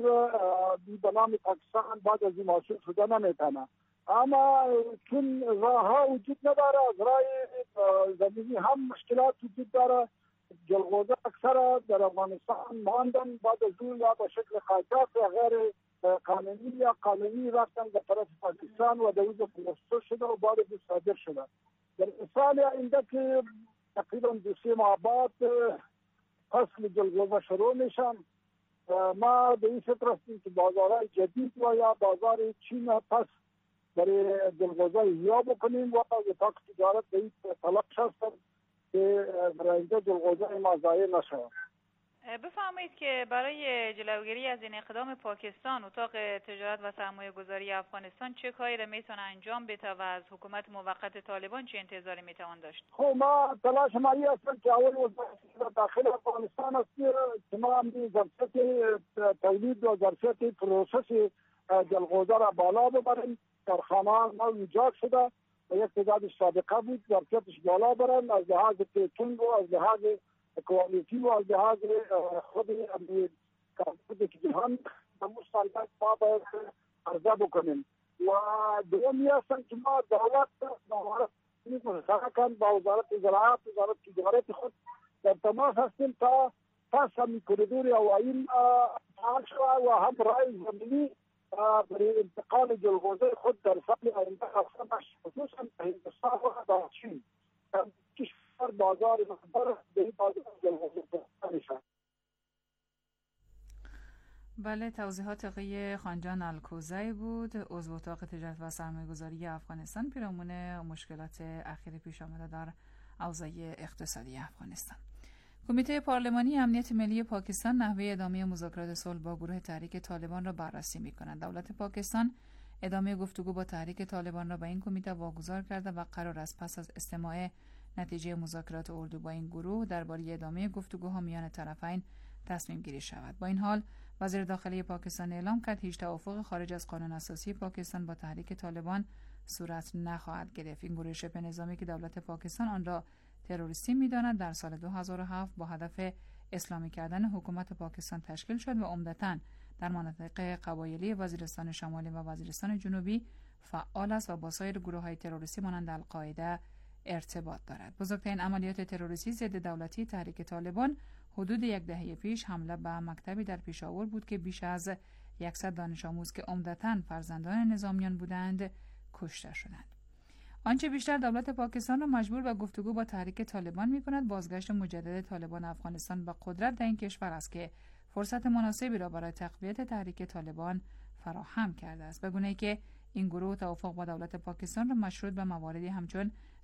به نام پاکستان بعد از این محصول شده نمیتونه. اما چون راه ها وجود نداره، از راه زمینی هم مشکلات وجود داره. جلغوزه اکثر در افغانستان ماندن، بعد از اون یا به شکل قاچاق یا غیر قانونی یا قانونی رفتن به طرف پاکستان و در اونجا پروسس شده و بعد از صادر شده. در مثال اینجا که تقریبا دو سه ماه بعد فصل جلغوزه شروع میشن، ما به این فکر هستیم که بازارهای جدید و یا بازار چین پس برای جلغوزه یا بکنیم و اتاق تجارت به این تلاش هستن که برای اینجا جلغوزه ما ضایع نشود. بفرمایید که برای جلوگیری از این اقدام پاکستان، اتاق تجارت و سرمایه گذاری افغانستان چه کاری را میتونه انجام بده و از حکومت موقت طالبان چه انتظاری میتوان داشت؟ خب ما تلاش ما این است که اول وزارت داخل افغانستان است که ما هم ظرفیت تولید و ظرفیت پروسس جلغوزه را بالا ببریم. کارخانه ما ایجاد شده و یک تعداد سابقه بود، ظرفیتش بالا برن از لحاظ پیکینگ و از لحاظ کوالیتی و از لحاظ خود کاربرد که جهان به مستندات ما باید عرضه بکنیم. و دومی هستن که ما دولت مهارت مشترکاً با وزارت زراعت وزارت تجارت خود در تماس هستیم تا پس همی کوریدور هوایی فعال شود و هم رای زمینی برای انتقال جلغوزه خود در سال آینده خاصش خصوصا هندوستان و در چین کشور بازار مقدار به بازار جلغوزه میشه. بله، توضیحات آقای خانجان الکوزی بود، عضو اتاق تجارت و سرمایه‌گذاری افغانستان، پیرامون مشکلات اخیر پیش آمده در اوضاع اقتصادی افغانستان. کمیته پارلمانی امنیت ملی پاکستان نحوه ادامه مذاکرات صلح با گروه تحریک طالبان را بررسی می‌کند. دولت پاکستان ادامه گفتگو با تحریک طالبان را به این کمیته واگذار کرده و قرار است پس از استماع نتیجه مذاکرات اردو با این گروه درباره ادامه گفتگوها میان طرفین تصمیم گیری شود. با این حال وزیر داخلی پاکستان اعلام کرد هیچ توافق خارج از قانون اساسی پاکستان با تحریک طالبان صورت نخواهد گرفت. این گروه شبه نظامی که دولت پاکستان آن را تروریستی می‌داند در سال دو هزار و هفت با هدف اسلامی کردن حکومت پاکستان تشکیل شد و عمدتاً در مناطق قبایلی وزیرستان شمالی و وزیرستان جنوبی فعال است و با سایر گروه‌های تروریستی مانند القاعده ارتباط دارد. بزرگترین عملیات تروریستی ضد دولتی تحریک طالبان حدود یک دهه پیش حمله به مکتبی در پیشاور بود که بیش از صد دانش آموز که عمدتاً فرزندان نظامیان بودند کشته شدند. آنچه بیشتر دولت پاکستان را مجبور به گفتگو با تحریک طالبان می‌کند بازگشت مجدد طالبان افغانستان به قدرت در این کشور است که فرصت مناسبی را برای تقویت تحریک طالبان فراهم کرده است، به گونه‌ای که این گروه توافق با دولت پاکستان را مشروط به مواردی همچون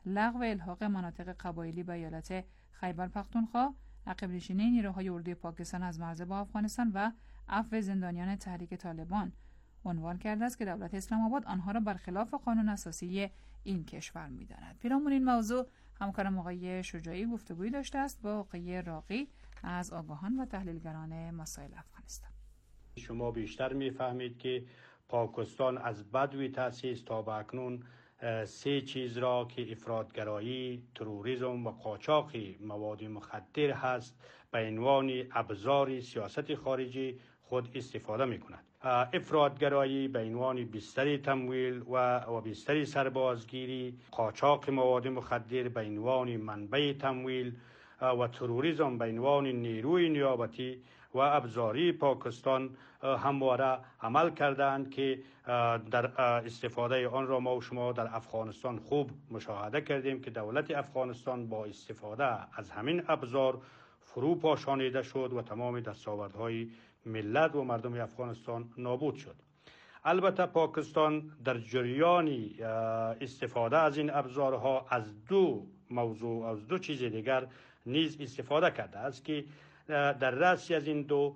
لغو الحاق مناطق قبایلی به ایالت خیبر پختونخوا، عقب نشینی نیروهای اردوی پاکستان از مرز با افغانستان و عفو زندانیان تحریک طالبان عنوان کرده است که دولت اسلام آباد آنها را برخلاف قانون اساسی این کشور می‌داند. پیرامون این موضوع همکارم آقای شجاعی گفتگویی داشته است با آقای راقی از آگاهان و تحلیلگران مسائل افغانستان. شما بیشتر می‌فهمید که پاکستان از بدوی تأسیس تا به اکنون سه چیز را که افراطگرایی، تروریسم و قاچاق مواد مخدر هست به عنوان ابزار سیاست خارجی خود استفاده می کند. افراطگرایی به عنوان بستر تمویل و بستر سربازگیری، قاچاق مواد مخدر به عنوان منبع تمویل و تروریسم به عنوان نیروی نیابتی و ابزاری پاکستان همواره عمل کردند که در استفاده آن را ما و شما در افغانستان خوب مشاهده کردیم که دولت افغانستان با استفاده از همین ابزار فرو پاشانیده شد و تمام دستاوردهای ملت و مردم افغانستان نابود شد. البته پاکستان در جریان استفاده از این ابزارها از دو موضوع از دو چیز دیگر نیز استفاده کرده است که در رأس از این دو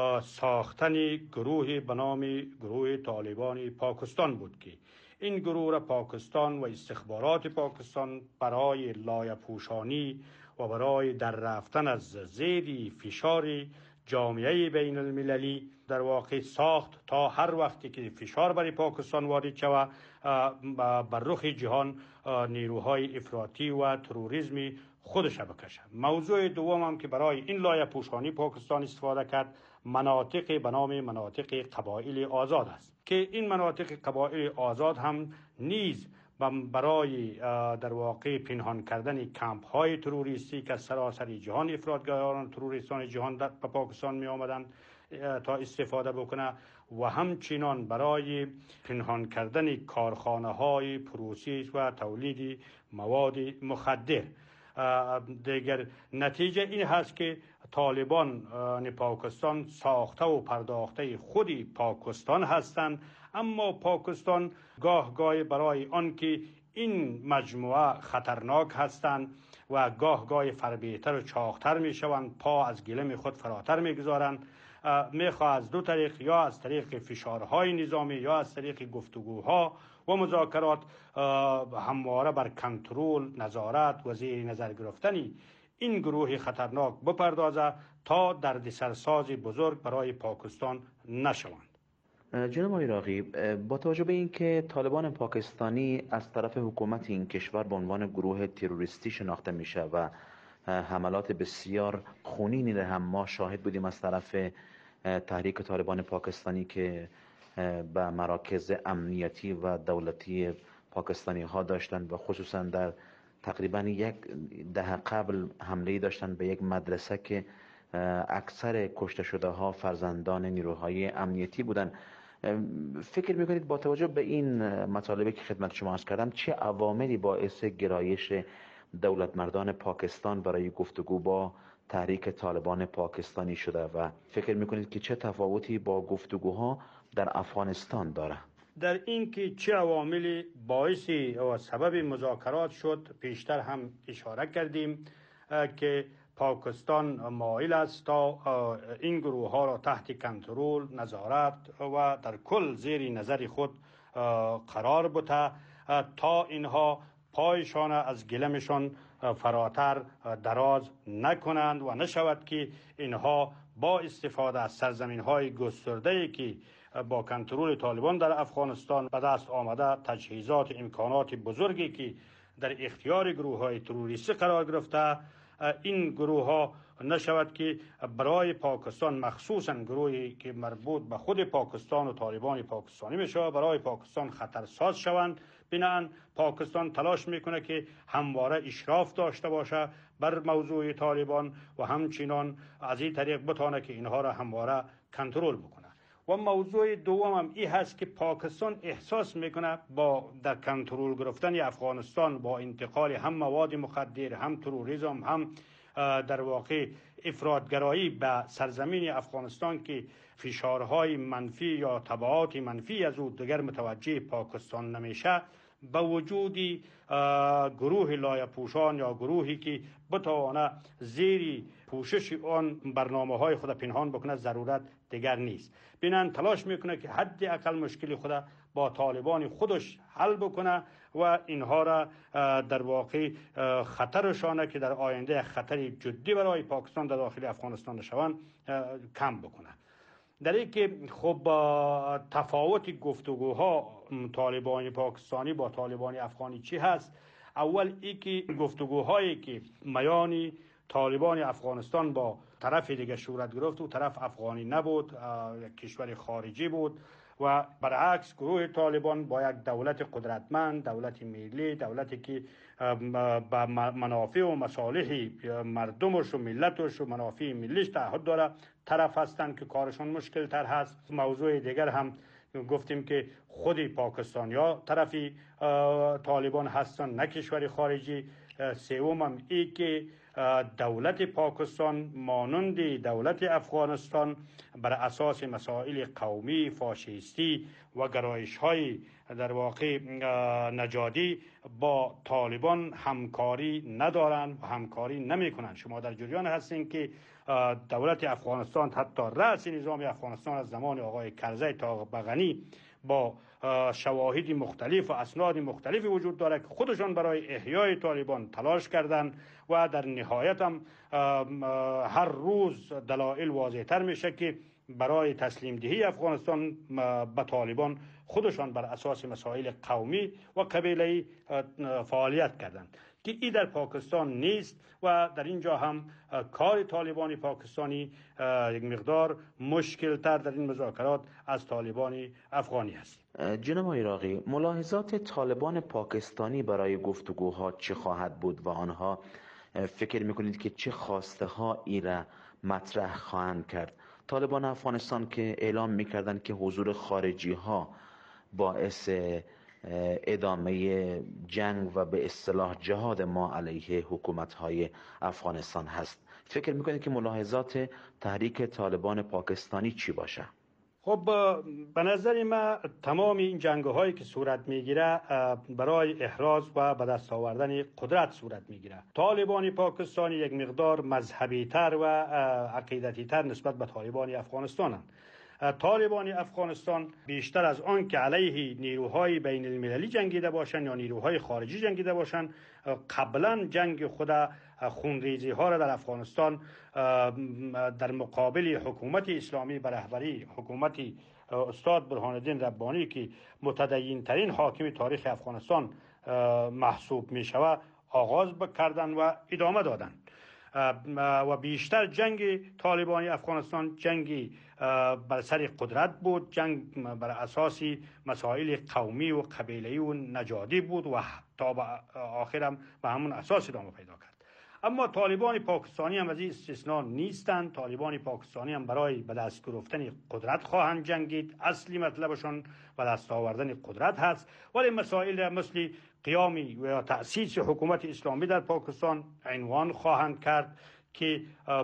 ساختن گروه به نام گروه طالبان پاکستان بود که این گروه را پاکستان و استخبارات پاکستان برای لایه پوشانی و برای در رفتن از زیر فشار جامعه بین المللی در واقع ساخت تا هر وقتی که فشار بر پاکستان وارد شود بر رخ جهان نیروهای افراطی و تروریسمی خودش بکشه. موضوع دوم هم که برای این لایه پوشانی پاکستان استفاده کرد مناطق به نام مناطق قبایل آزاد است که این مناطق قبایل آزاد هم نیز برای در واقع پنهان کردن کمپ های تروریستی که سراسر جهان افراطگرایان تروریستان جهان در پاکستان می آمدند تا استفاده بکنه و همچنان برای پنهان کردن کارخانه های پروسس و تولید مواد مخدر. دیگر نتیجه این هست که طالبان پاکستان ساخته و پرداخته خودی پاکستان هستند، اما پاکستان گاه گاه برای آنکه این مجموعه خطرناک هستند و گاه گاه فربهتر و چاقتر می شوند، پا از گلم خود فراتر می گذارند، میخواه از دو طریق یا از طریق فشارهای نظامی یا از طریق گفتگوها و مذاکرات همواره بر کنترل، نظارت و زیر نظر گرفتنی این گروه خطرناک بپردازه تا دردسرساز بزرگ برای پاکستان نشوند. جناب آقای راقی، با توجه به اینکه طالبان پاکستانی از طرف حکومت این کشور به عنوان گروه تروریستی شناخته میشه و حملات بسیار خونینی را هم ما شاهد بودیم از طرف تحریک طالبان پاکستانی که به مراکز امنیتی و دولتی پاکستانی ها داشتند و خصوصا در تقریبا یک دهه قبل حمله داشتند به یک مدرسه که اکثر کشته شده ها فرزندان نیروهای امنیتی بودند. فکر میکنید با توجه به این مطالبی که خدمت شما عرض کردم چه عواملی باعث گرایش دولت مردان پاکستان برای گفتگو با تحریک طالبان پاکستانی شده و فکر میکنید که چه تفاوتی با گفتگوها در افغانستان داره؟ در این که چه عواملی باعث و سبب مذاکرات شد پیشتر هم اشاره کردیم که پاکستان مایل است تا این گروه ها را تحت کنترل، نظارت و در کل زیر نظر خود قرار بده تا اینها پایشان از گلمشان فراتر دراز نکنند و نشود که اینها با استفاده از سرزمین های گسترده‌ای که با کنترل طالبان در افغانستان به دست آمده، تجهیزات امکانات بزرگی که در اختیار گروه های تروریستی قرار گرفته، این گروه ها نشود که برای پاکستان مخصوصا گروهی که مربوط به خود پاکستان و طالبان پاکستانی میشه برای پاکستان خطرساز شوند. بنابراین پاکستان تلاش میکنه که همواره اشراف داشته باشه بر موضوع طالبان و همچنان از این طریق بتونه که اینها را همواره کنترل بکنه. و موضوع دوم هم این هست که پاکستان احساس میکنه با در کنترل گرفتن افغانستان با انتقال هم مواد مخدر، هم تروریسم، هم در واقع افراطگرایی به سرزمین افغانستان که فشارهای منفی یا تبعات منفی از او دیگر متوجه پاکستان نمیشه، با وجود گروه لایه‌پوشان یا گروهی که بتوانه زیر پوشش آن برنامه های خود پنهان بکنه ضرورت دیگر نیست. بینن تلاش میکنه که حد اقل مشکل خود با طالبان خودش حل بکنه و اینها را در واقع خطرشانه که در آینده خطری جدی برای پاکستان در داخل افغانستان شوند کم بکنه. در این که خب تفاوت گفتگوها طالبان پاکستانی با طالبان افغانی چی هست؟ اول ای که گفتگوهایی که میان طالبان افغانستان با طرف دیگه صورت گرفت و طرف افغانی نبود، یک کشور خارجی بود و برعکس گروه طالبان با یک دولت قدرتمند، دولت ملی، دولتی که با منافع و مصالح مردمش و ملتش و منافع ملیش تعهد داره طرف هستند که کارشون مشکل تر هست. موضوع دیگر هم گفتیم که خود پاکستانیا طرفی طالبان هستند نه کشور خارجی. سوم هم ای که دولت پاکستان مانند دولت افغانستان بر اساس مسائل قومی، فاشیستی و گرایش های در واقع نژادی با طالبان همکاری ندارند و همکاری نمی کنند. شما در جریان هستین که دولت افغانستان حتی رأس نظام افغانستان از زمان آقای کرزی تا بغنی با شواهد مختلف و اسناد مختلف وجود داره که خودشان برای احیای طالبان تلاش کردند و در نهایت هم هر روز دلایل واضح تر میشه که برای تسلیم دهی افغانستان به طالبان خودشان بر اساس مسائل قومی و قبیله‌ای فعالیت کردند که این در پاکستان نیست و در اینجا هم کار طالبان پاکستانی یک مقدار مشکل تر در این مذاکرات از طالبان افغانی است. جناب عراقی، ملاحظات طالبان پاکستانی برای گفتگوها چه خواهد بود و آنها فکر میکنید که چه خواسته ها ای را مطرح خواهند کرد؟ طالبان افغانستان که اعلام میکردند که حضور خارجی ها باعث ادامه جنگ و به اصطلاح جهاد ما علیه حکومت های افغانستان هست، فکر میکنید که ملاحظات تحریک طالبان پاکستانی چی باشه؟ خب به نظر ما تمام این جنگ هایی که صورت میگیره برای احراز و به دست آوردن قدرت صورت میگیره. طالبان پاکستانی یک مقدار مذهبی تر و عقیدتی تر نسبت به طالبان افغانستانند. طالبان افغانستان بیشتر از آن که علیه نیروهای بین المللی جنگیده باشند یا نیروهای خارجی جنگیده باشند، قبلا جنگ خود خونریزی ها را در افغانستان در مقابل حکومت اسلامی به رهبری حکومت استاد برهان الدین ربانی که متدین ترین حاکم تاریخ افغانستان محسوب می شود آغاز کردند و ادامه دادند. و بیشتر جنگ طالبان افغانستان جنگی بر سر قدرت بود، جنگ بر اساس مسائل قومی و قبیله‌ای و نژادی بود و تا به آخر هم به همون اساس ادامه پیدا کرد. اما طالبان پاکستانی هم از این استثناء نیستند. طالبان پاکستانی هم برای به دست گرفتن قدرت خواهند جنگید. اصلی مطلبشون به دست آوردن قدرت هست، ولی مسائل مثل قیامی و تأسیس حکومت اسلامی در پاکستان عنوان خواهند کرد که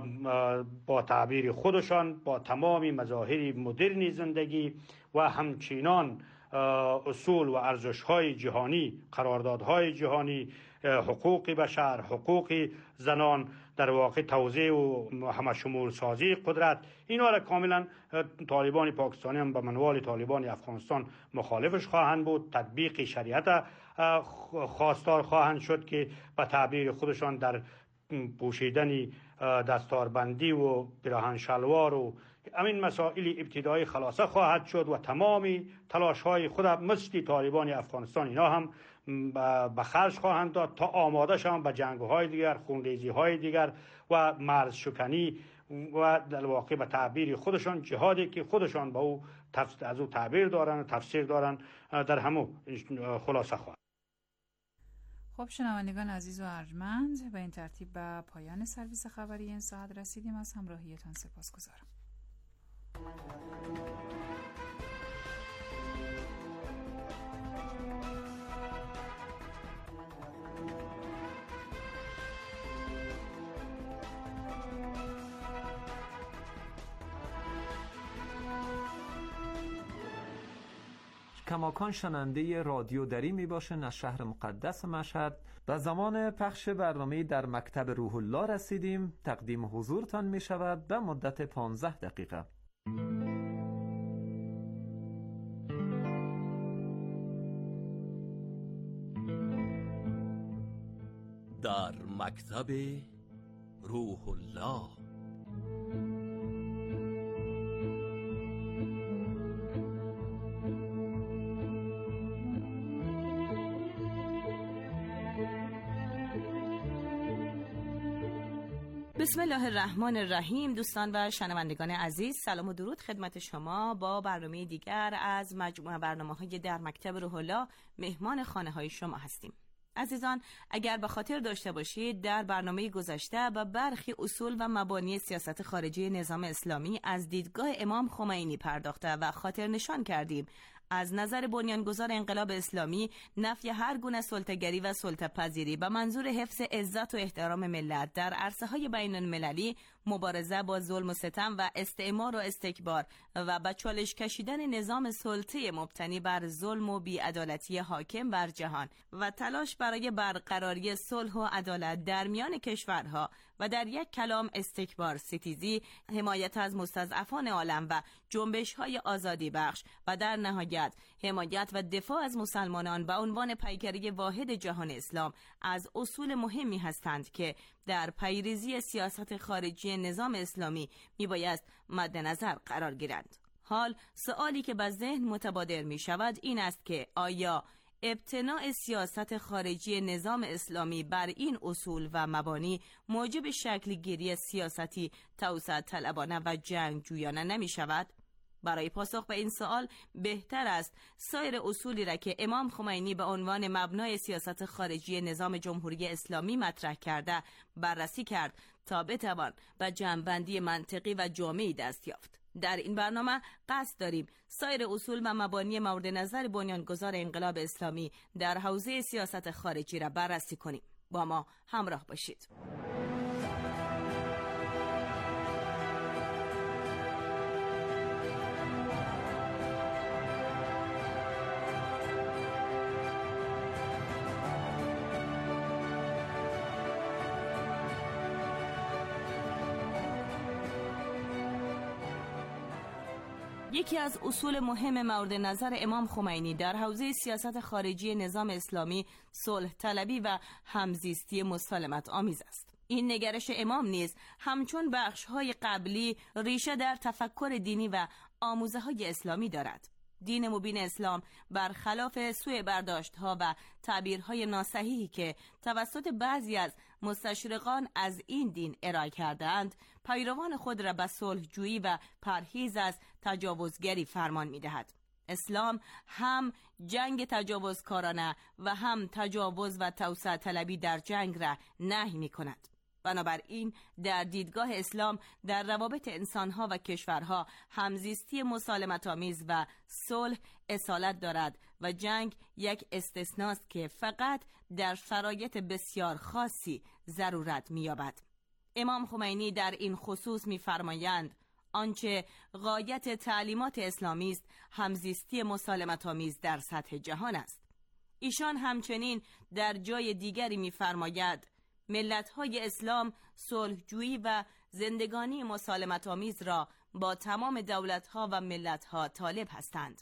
با تعبیر خودشان با تمام مظاهر مدرن زندگی و همچنان اصول و ارزش‌های جهانی، قراردادهای جهانی، حقوق بشر، حقوق زنان، در واقع توزیع و همشمول سازی قدرت، اینا را کاملا طالبان پاکستانی هم به منوال طالبان افغانستان مخالفش خواهند بود. تطبیق شریعت خواستار خواهند شد که به تعبیر خودشان در پوشیدن دستاربندی و پیراهن شلوار و همین مسائل ابتدایی خلاصه خواهد شد و تمامی تلاش های خود مثل طالبان افغانستان اینا هم به خرج خواهند داد تا آماده شوند به جنگ های دیگر، خونریزی های دیگر و مرز شکنی و در واقع به تعبیر خودشان جهادی که خودشان به او از او تعبیر دارن و تفسیر دارن در همو خلاصه خواهد. خب شنوندگان عزیز و ارجمند، به این ترتیب به پایان سرویس خبری این ساعت رسیدیم. از همراهیتان سپاسگزارم. کماکان شننده رادیو دری می باشن از شهر مقدس مشهد. و زمان پخش برنامه در مکتب روح الله رسیدیم. تقدیم حضورتان می شود به مدت پانزده دقیقه. در مکتب روح الله. بسم الله الرحمن الرحیم. دوستان و شنوندگان عزیز، سلام و درود خدمت شما. با برنامه دیگر از مجموعه برنامه‌های در مکتب روح الله مهمان خانه های شما هستیم. عزیزان، اگر به خاطر داشته باشید در برنامه گذشته به برخی اصول و مبانی سیاست خارجی نظام اسلامی از دیدگاه امام خمینی پرداخته و خاطر نشان کردیم از نظر بنیانگذار انقلاب اسلامی نفی هر گونه سلطه‌گری و سلطه‌پذیری به منظور حفظ عزت و احترام ملت در عرصه‌های بین‌المللی، مبارزه با ظلم و ستم و استعمار و استکبار و به چالش کشیدن نظام سلطه مبتنی بر ظلم و بی‌عدالتی حاکم بر جهان و تلاش برای برقراری صلح و عدالت در میان کشورها و در یک کلام استکبار ستیزی، حمایت از مستضعفان عالم و جنبش‌های آزادی بخش و در نهایت حمایت و دفاع از مسلمانان به عنوان پیکره واحد جهان اسلام از اصول مهمی هستند که در پیریزی سیاست خارجی نظام اسلامی میبایست مد نظر قرار گیرند. حال سوالی که به ذهن متبادر می شود این است که آیا ابتناء سیاست خارجی نظام اسلامی بر این اصول و مبانی موجب شکل گیری سیاستی توسط طلبانه و جنگ جویانه نمی شود؟ برای پاسخ به این سوال بهتر است سایر اصولی را که امام خمینی به عنوان مبنای سیاست خارجی نظام جمهوری اسلامی مطرح کرده بررسی کرد تا بتوان به جمع‌بندی منطقی و جامعی دست یافت. در این برنامه قصد داریم سایر اصول و مبانی مورد نظر بنیانگذار انقلاب اسلامی در حوزه سیاست خارجی را بررسی کنیم. با ما همراه باشید. یکی از اصول مهم مورد نظر امام خمینی در حوزه سیاست خارجی نظام اسلامی صلح طلبی و همزیستی مسالمت آمیز است. این نگرش امام نیز همچون بخش‌های قبلی ریشه در تفکر دینی و آموزه‌های اسلامی دارد. دین مبین اسلام برخلاف سوء برداشت‌ها و تعبیرهای ناصحیحی که توسط بعضی از مستشرقان از این دین ارائه کردند، پیروان خود را به صلح‌جویی و پرهیز از تجاوزگری فرمان می‌دهد. اسلام هم جنگ تجاوزکارانه و هم تجاوز و توسعه طلبی در جنگ را نهی می‌کند. بنابراین در دیدگاه اسلام در روابط انسانها و کشورها همزیستی مسالمت‌آمیز و صلح اصالت دارد و جنگ یک استثناست که فقط در شرایط بسیار خاصی ضرورت می‌یابد. امام خمینی در این خصوص می‌فرمایند آنچه غایت تعلیمات اسلامی است همزیستی مسالمت‌آمیز در سطح جهان است. ایشان همچنین در جای دیگری می‌فرماید ملت‌های اسلام صلح‌جویی و زندگانی مسالمت‌آمیز را با تمام دولت‌ها و ملت‌ها طالب هستند.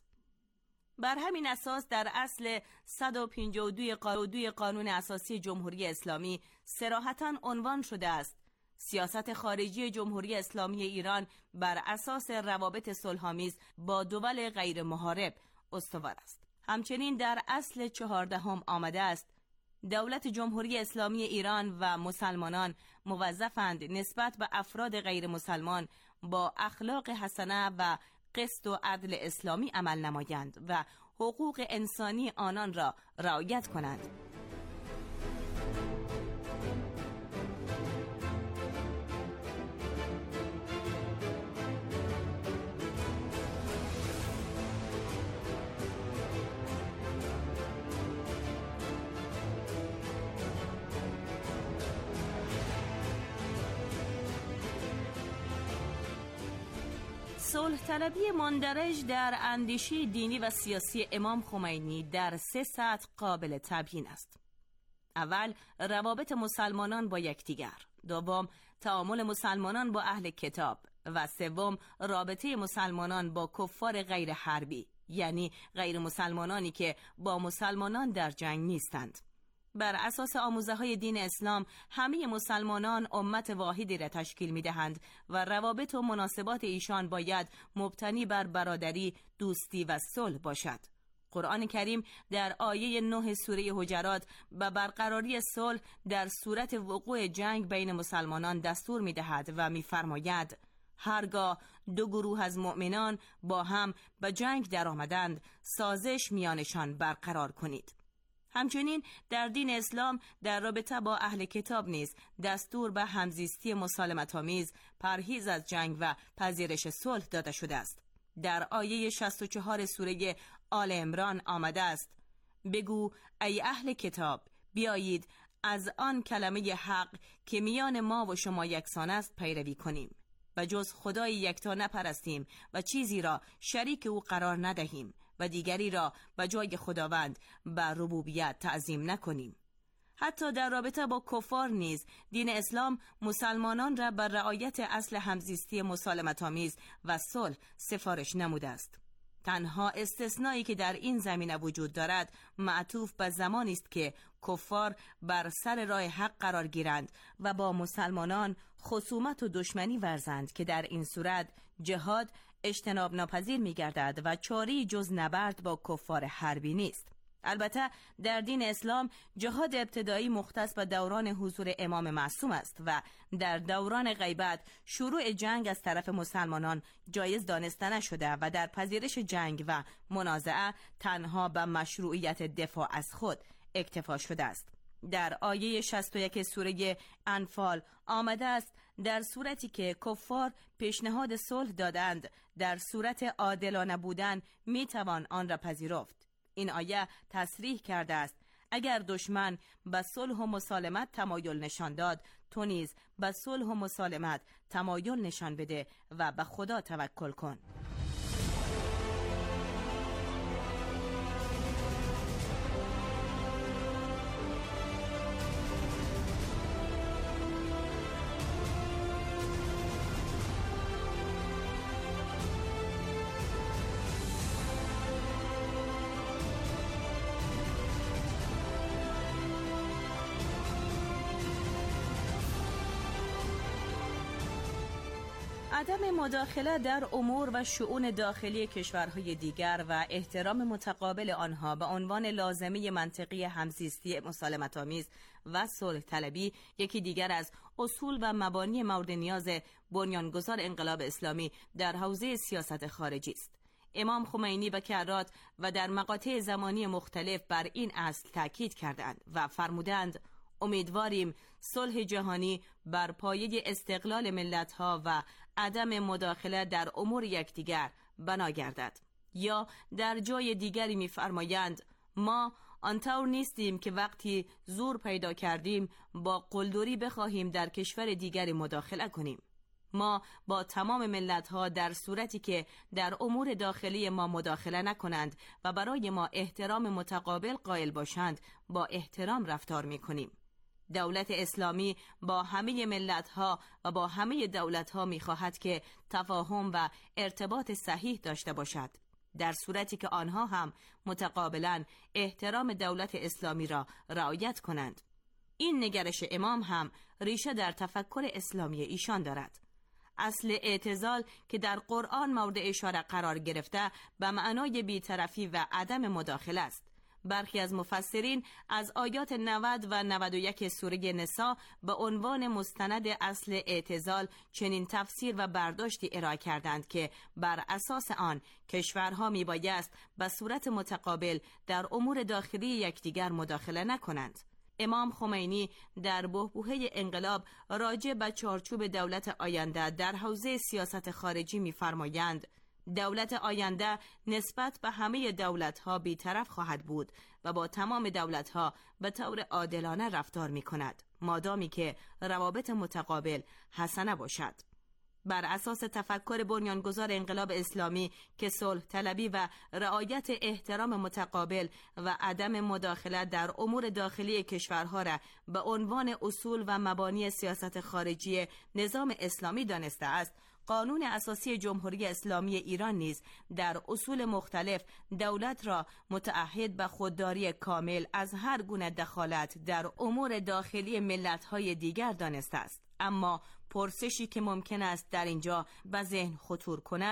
بر همین اساس در اصل صد و پنجاه و دو قانون اساسی جمهوری اسلامی صراحتاً عنوان شده است سیاست خارجی جمهوری اسلامی ایران بر اساس روابط صلح‌آمیز با دول غیر محارب استوار است. همچنین در اصل چهاردهم آمده است دولت جمهوری اسلامی ایران و مسلمانان موظفند نسبت به افراد غیر مسلمان با اخلاق حسنه و قسط و عدل اسلامی عمل نمایند و حقوق انسانی آنان را رعایت کنند. صلح طلبی مندرج در اندیشه دینی و سیاسی امام خمینی در سه سطح قابل تبیین است. اول، روابط مسلمانان با یکدیگر. دوم، تعامل مسلمانان با اهل کتاب. و سوم، رابطه مسلمانان با کفار غیر حربی، یعنی غیر مسلمانانی که با مسلمانان در جنگ نیستند. بر اساس آموزه های دین اسلام همه مسلمانان امت واحدی را تشکیل می دهند و روابط و مناسبات ایشان باید مبتنی بر برادری، دوستی و صلح باشد. قرآن کریم در آیه نه سوره حجرات به برقراری صلح در صورت وقوع جنگ بین مسلمانان دستور می دهد و می فرماید هرگاه دو گروه از مؤمنان با هم به جنگ در آمدند سازش میانشان برقرار کنید. همچنین در دین اسلام در رابطه با اهل کتاب نیز دستور به همزیستی مسالمت‌آمیز، پرهیز از جنگ و پذیرش صلح داده شده است. در آیه شصت و چهار سوره آل عمران آمده است: بگو ای اهل کتاب بیایید از آن کلمه حق که میان ما و شما یکسان است پیروی کنیم و جز خدای یکتا نپرستیم و چیزی را شریک او قرار ندهیم و دیگری را به جای خداوند بر ربوبیت تعظیم نکنیم. حتی در رابطه با کفار نیز دین اسلام مسلمانان را بر رعایت اصل همزیستی مسالمت‌آمیز و صلح سفارش نموده است. تنها استثنایی که در این زمینه وجود دارد معطوف به زمانی است که کفار بر سر راه حق قرار گیرند و با مسلمانان خصومت و دشمنی ورزند که در این صورت جهاد اجتناب ناپذیر می گردد و چاری جز نبرد با کفار حربی نیست. البته در دین اسلام جهاد ابتدایی مختص به دوران حضور امام معصوم است و در دوران غیبت شروع جنگ از طرف مسلمانان جایز دانسته نشده و در پذیرش جنگ و منازعه تنها به مشروعیت دفاع از خود اکتفا شده است. در آیه شصت و یک سوره انفال آمده است در صورتی که کفار پیشنهاد صلح دادند در صورت عادلانه بودن می توان آن را پذیرفت. این آیه تصریح کرده است اگر دشمن به صلح و مسالمت تمایل نشان داد تو نیز به صلح و مسالمت تمایل نشان بده و به خدا توکل کن. عدم مداخله در امور و شؤون داخلی کشورهای دیگر و احترام متقابل آنها به عنوان لازمه منطقی همزیستی مسالمت‌آمیز و صلح طلبی یکی دیگر از اصول و مبانی مورد نیاز بنیانگذار انقلاب اسلامی در حوزه سیاست خارجی است. امام خمینی به کرات و در مقاطع زمانی مختلف بر این اصل تاکید کردند و فرمودند امیدواریم صلح جهانی بر پایه استقلال ملت‌ها و عدم مداخله در امور یکدیگر بنا گردد. یا در جای دیگری می‌فرمایند ما آنطور نیستیم که وقتی زور پیدا کردیم با قلدری بخواهیم در کشور دیگری مداخله کنیم. ما با تمام ملت‌ها در صورتی که در امور داخلی ما مداخله نکنند و برای ما احترام متقابل قائل باشند با احترام رفتار می‌کنیم. دولت اسلامی با همه ملت‌ها و با همه دولت‌ها می‌خواهد که تفاهم و ارتباط صحیح داشته باشد در صورتی که آنها هم متقابلاً احترام دولت اسلامی را رعایت کنند. این نگرش امام هم ریشه در تفکر اسلامی ایشان دارد. اصل اعتزال که در قرآن مورد اشاره قرار گرفته به معنای بی‌طرفی و عدم مداخله است. برخی از مفسرین از آیات نود و نود و یک سوره نساء به عنوان مستند اصل اعتزال چنین تفسیر و برداشتی ارائه کردند که بر اساس آن کشورها میبایست به صورت متقابل در امور داخلی یکدیگر مداخله نکنند. امام خمینی در بحبوحه انقلاب راجع به چارچوب دولت آینده در حوزه سیاست خارجی می‌فرمایند دولت آینده نسبت به همه دولت‌ها بی‌طرف خواهد بود و با تمام دولت‌ها به طور عادلانه رفتار می‌کند مادامی که روابط متقابل حسنه باشد. بر اساس تفکر بنیانگذار انقلاب اسلامی که صلح طلبی و رعایت احترام متقابل و عدم مداخلت در امور داخلی کشورها را به عنوان اصول و مبانی سیاست خارجی نظام اسلامی دانسته است، قانون اساسی جمهوری اسلامی ایران نیز در اصول مختلف دولت را متعهد به خودداری کامل از هر گونه دخالت در امور داخلی ملت‌های دیگر دانسته است. اما پرسشی که ممکن است در اینجا به ذهن خطور کند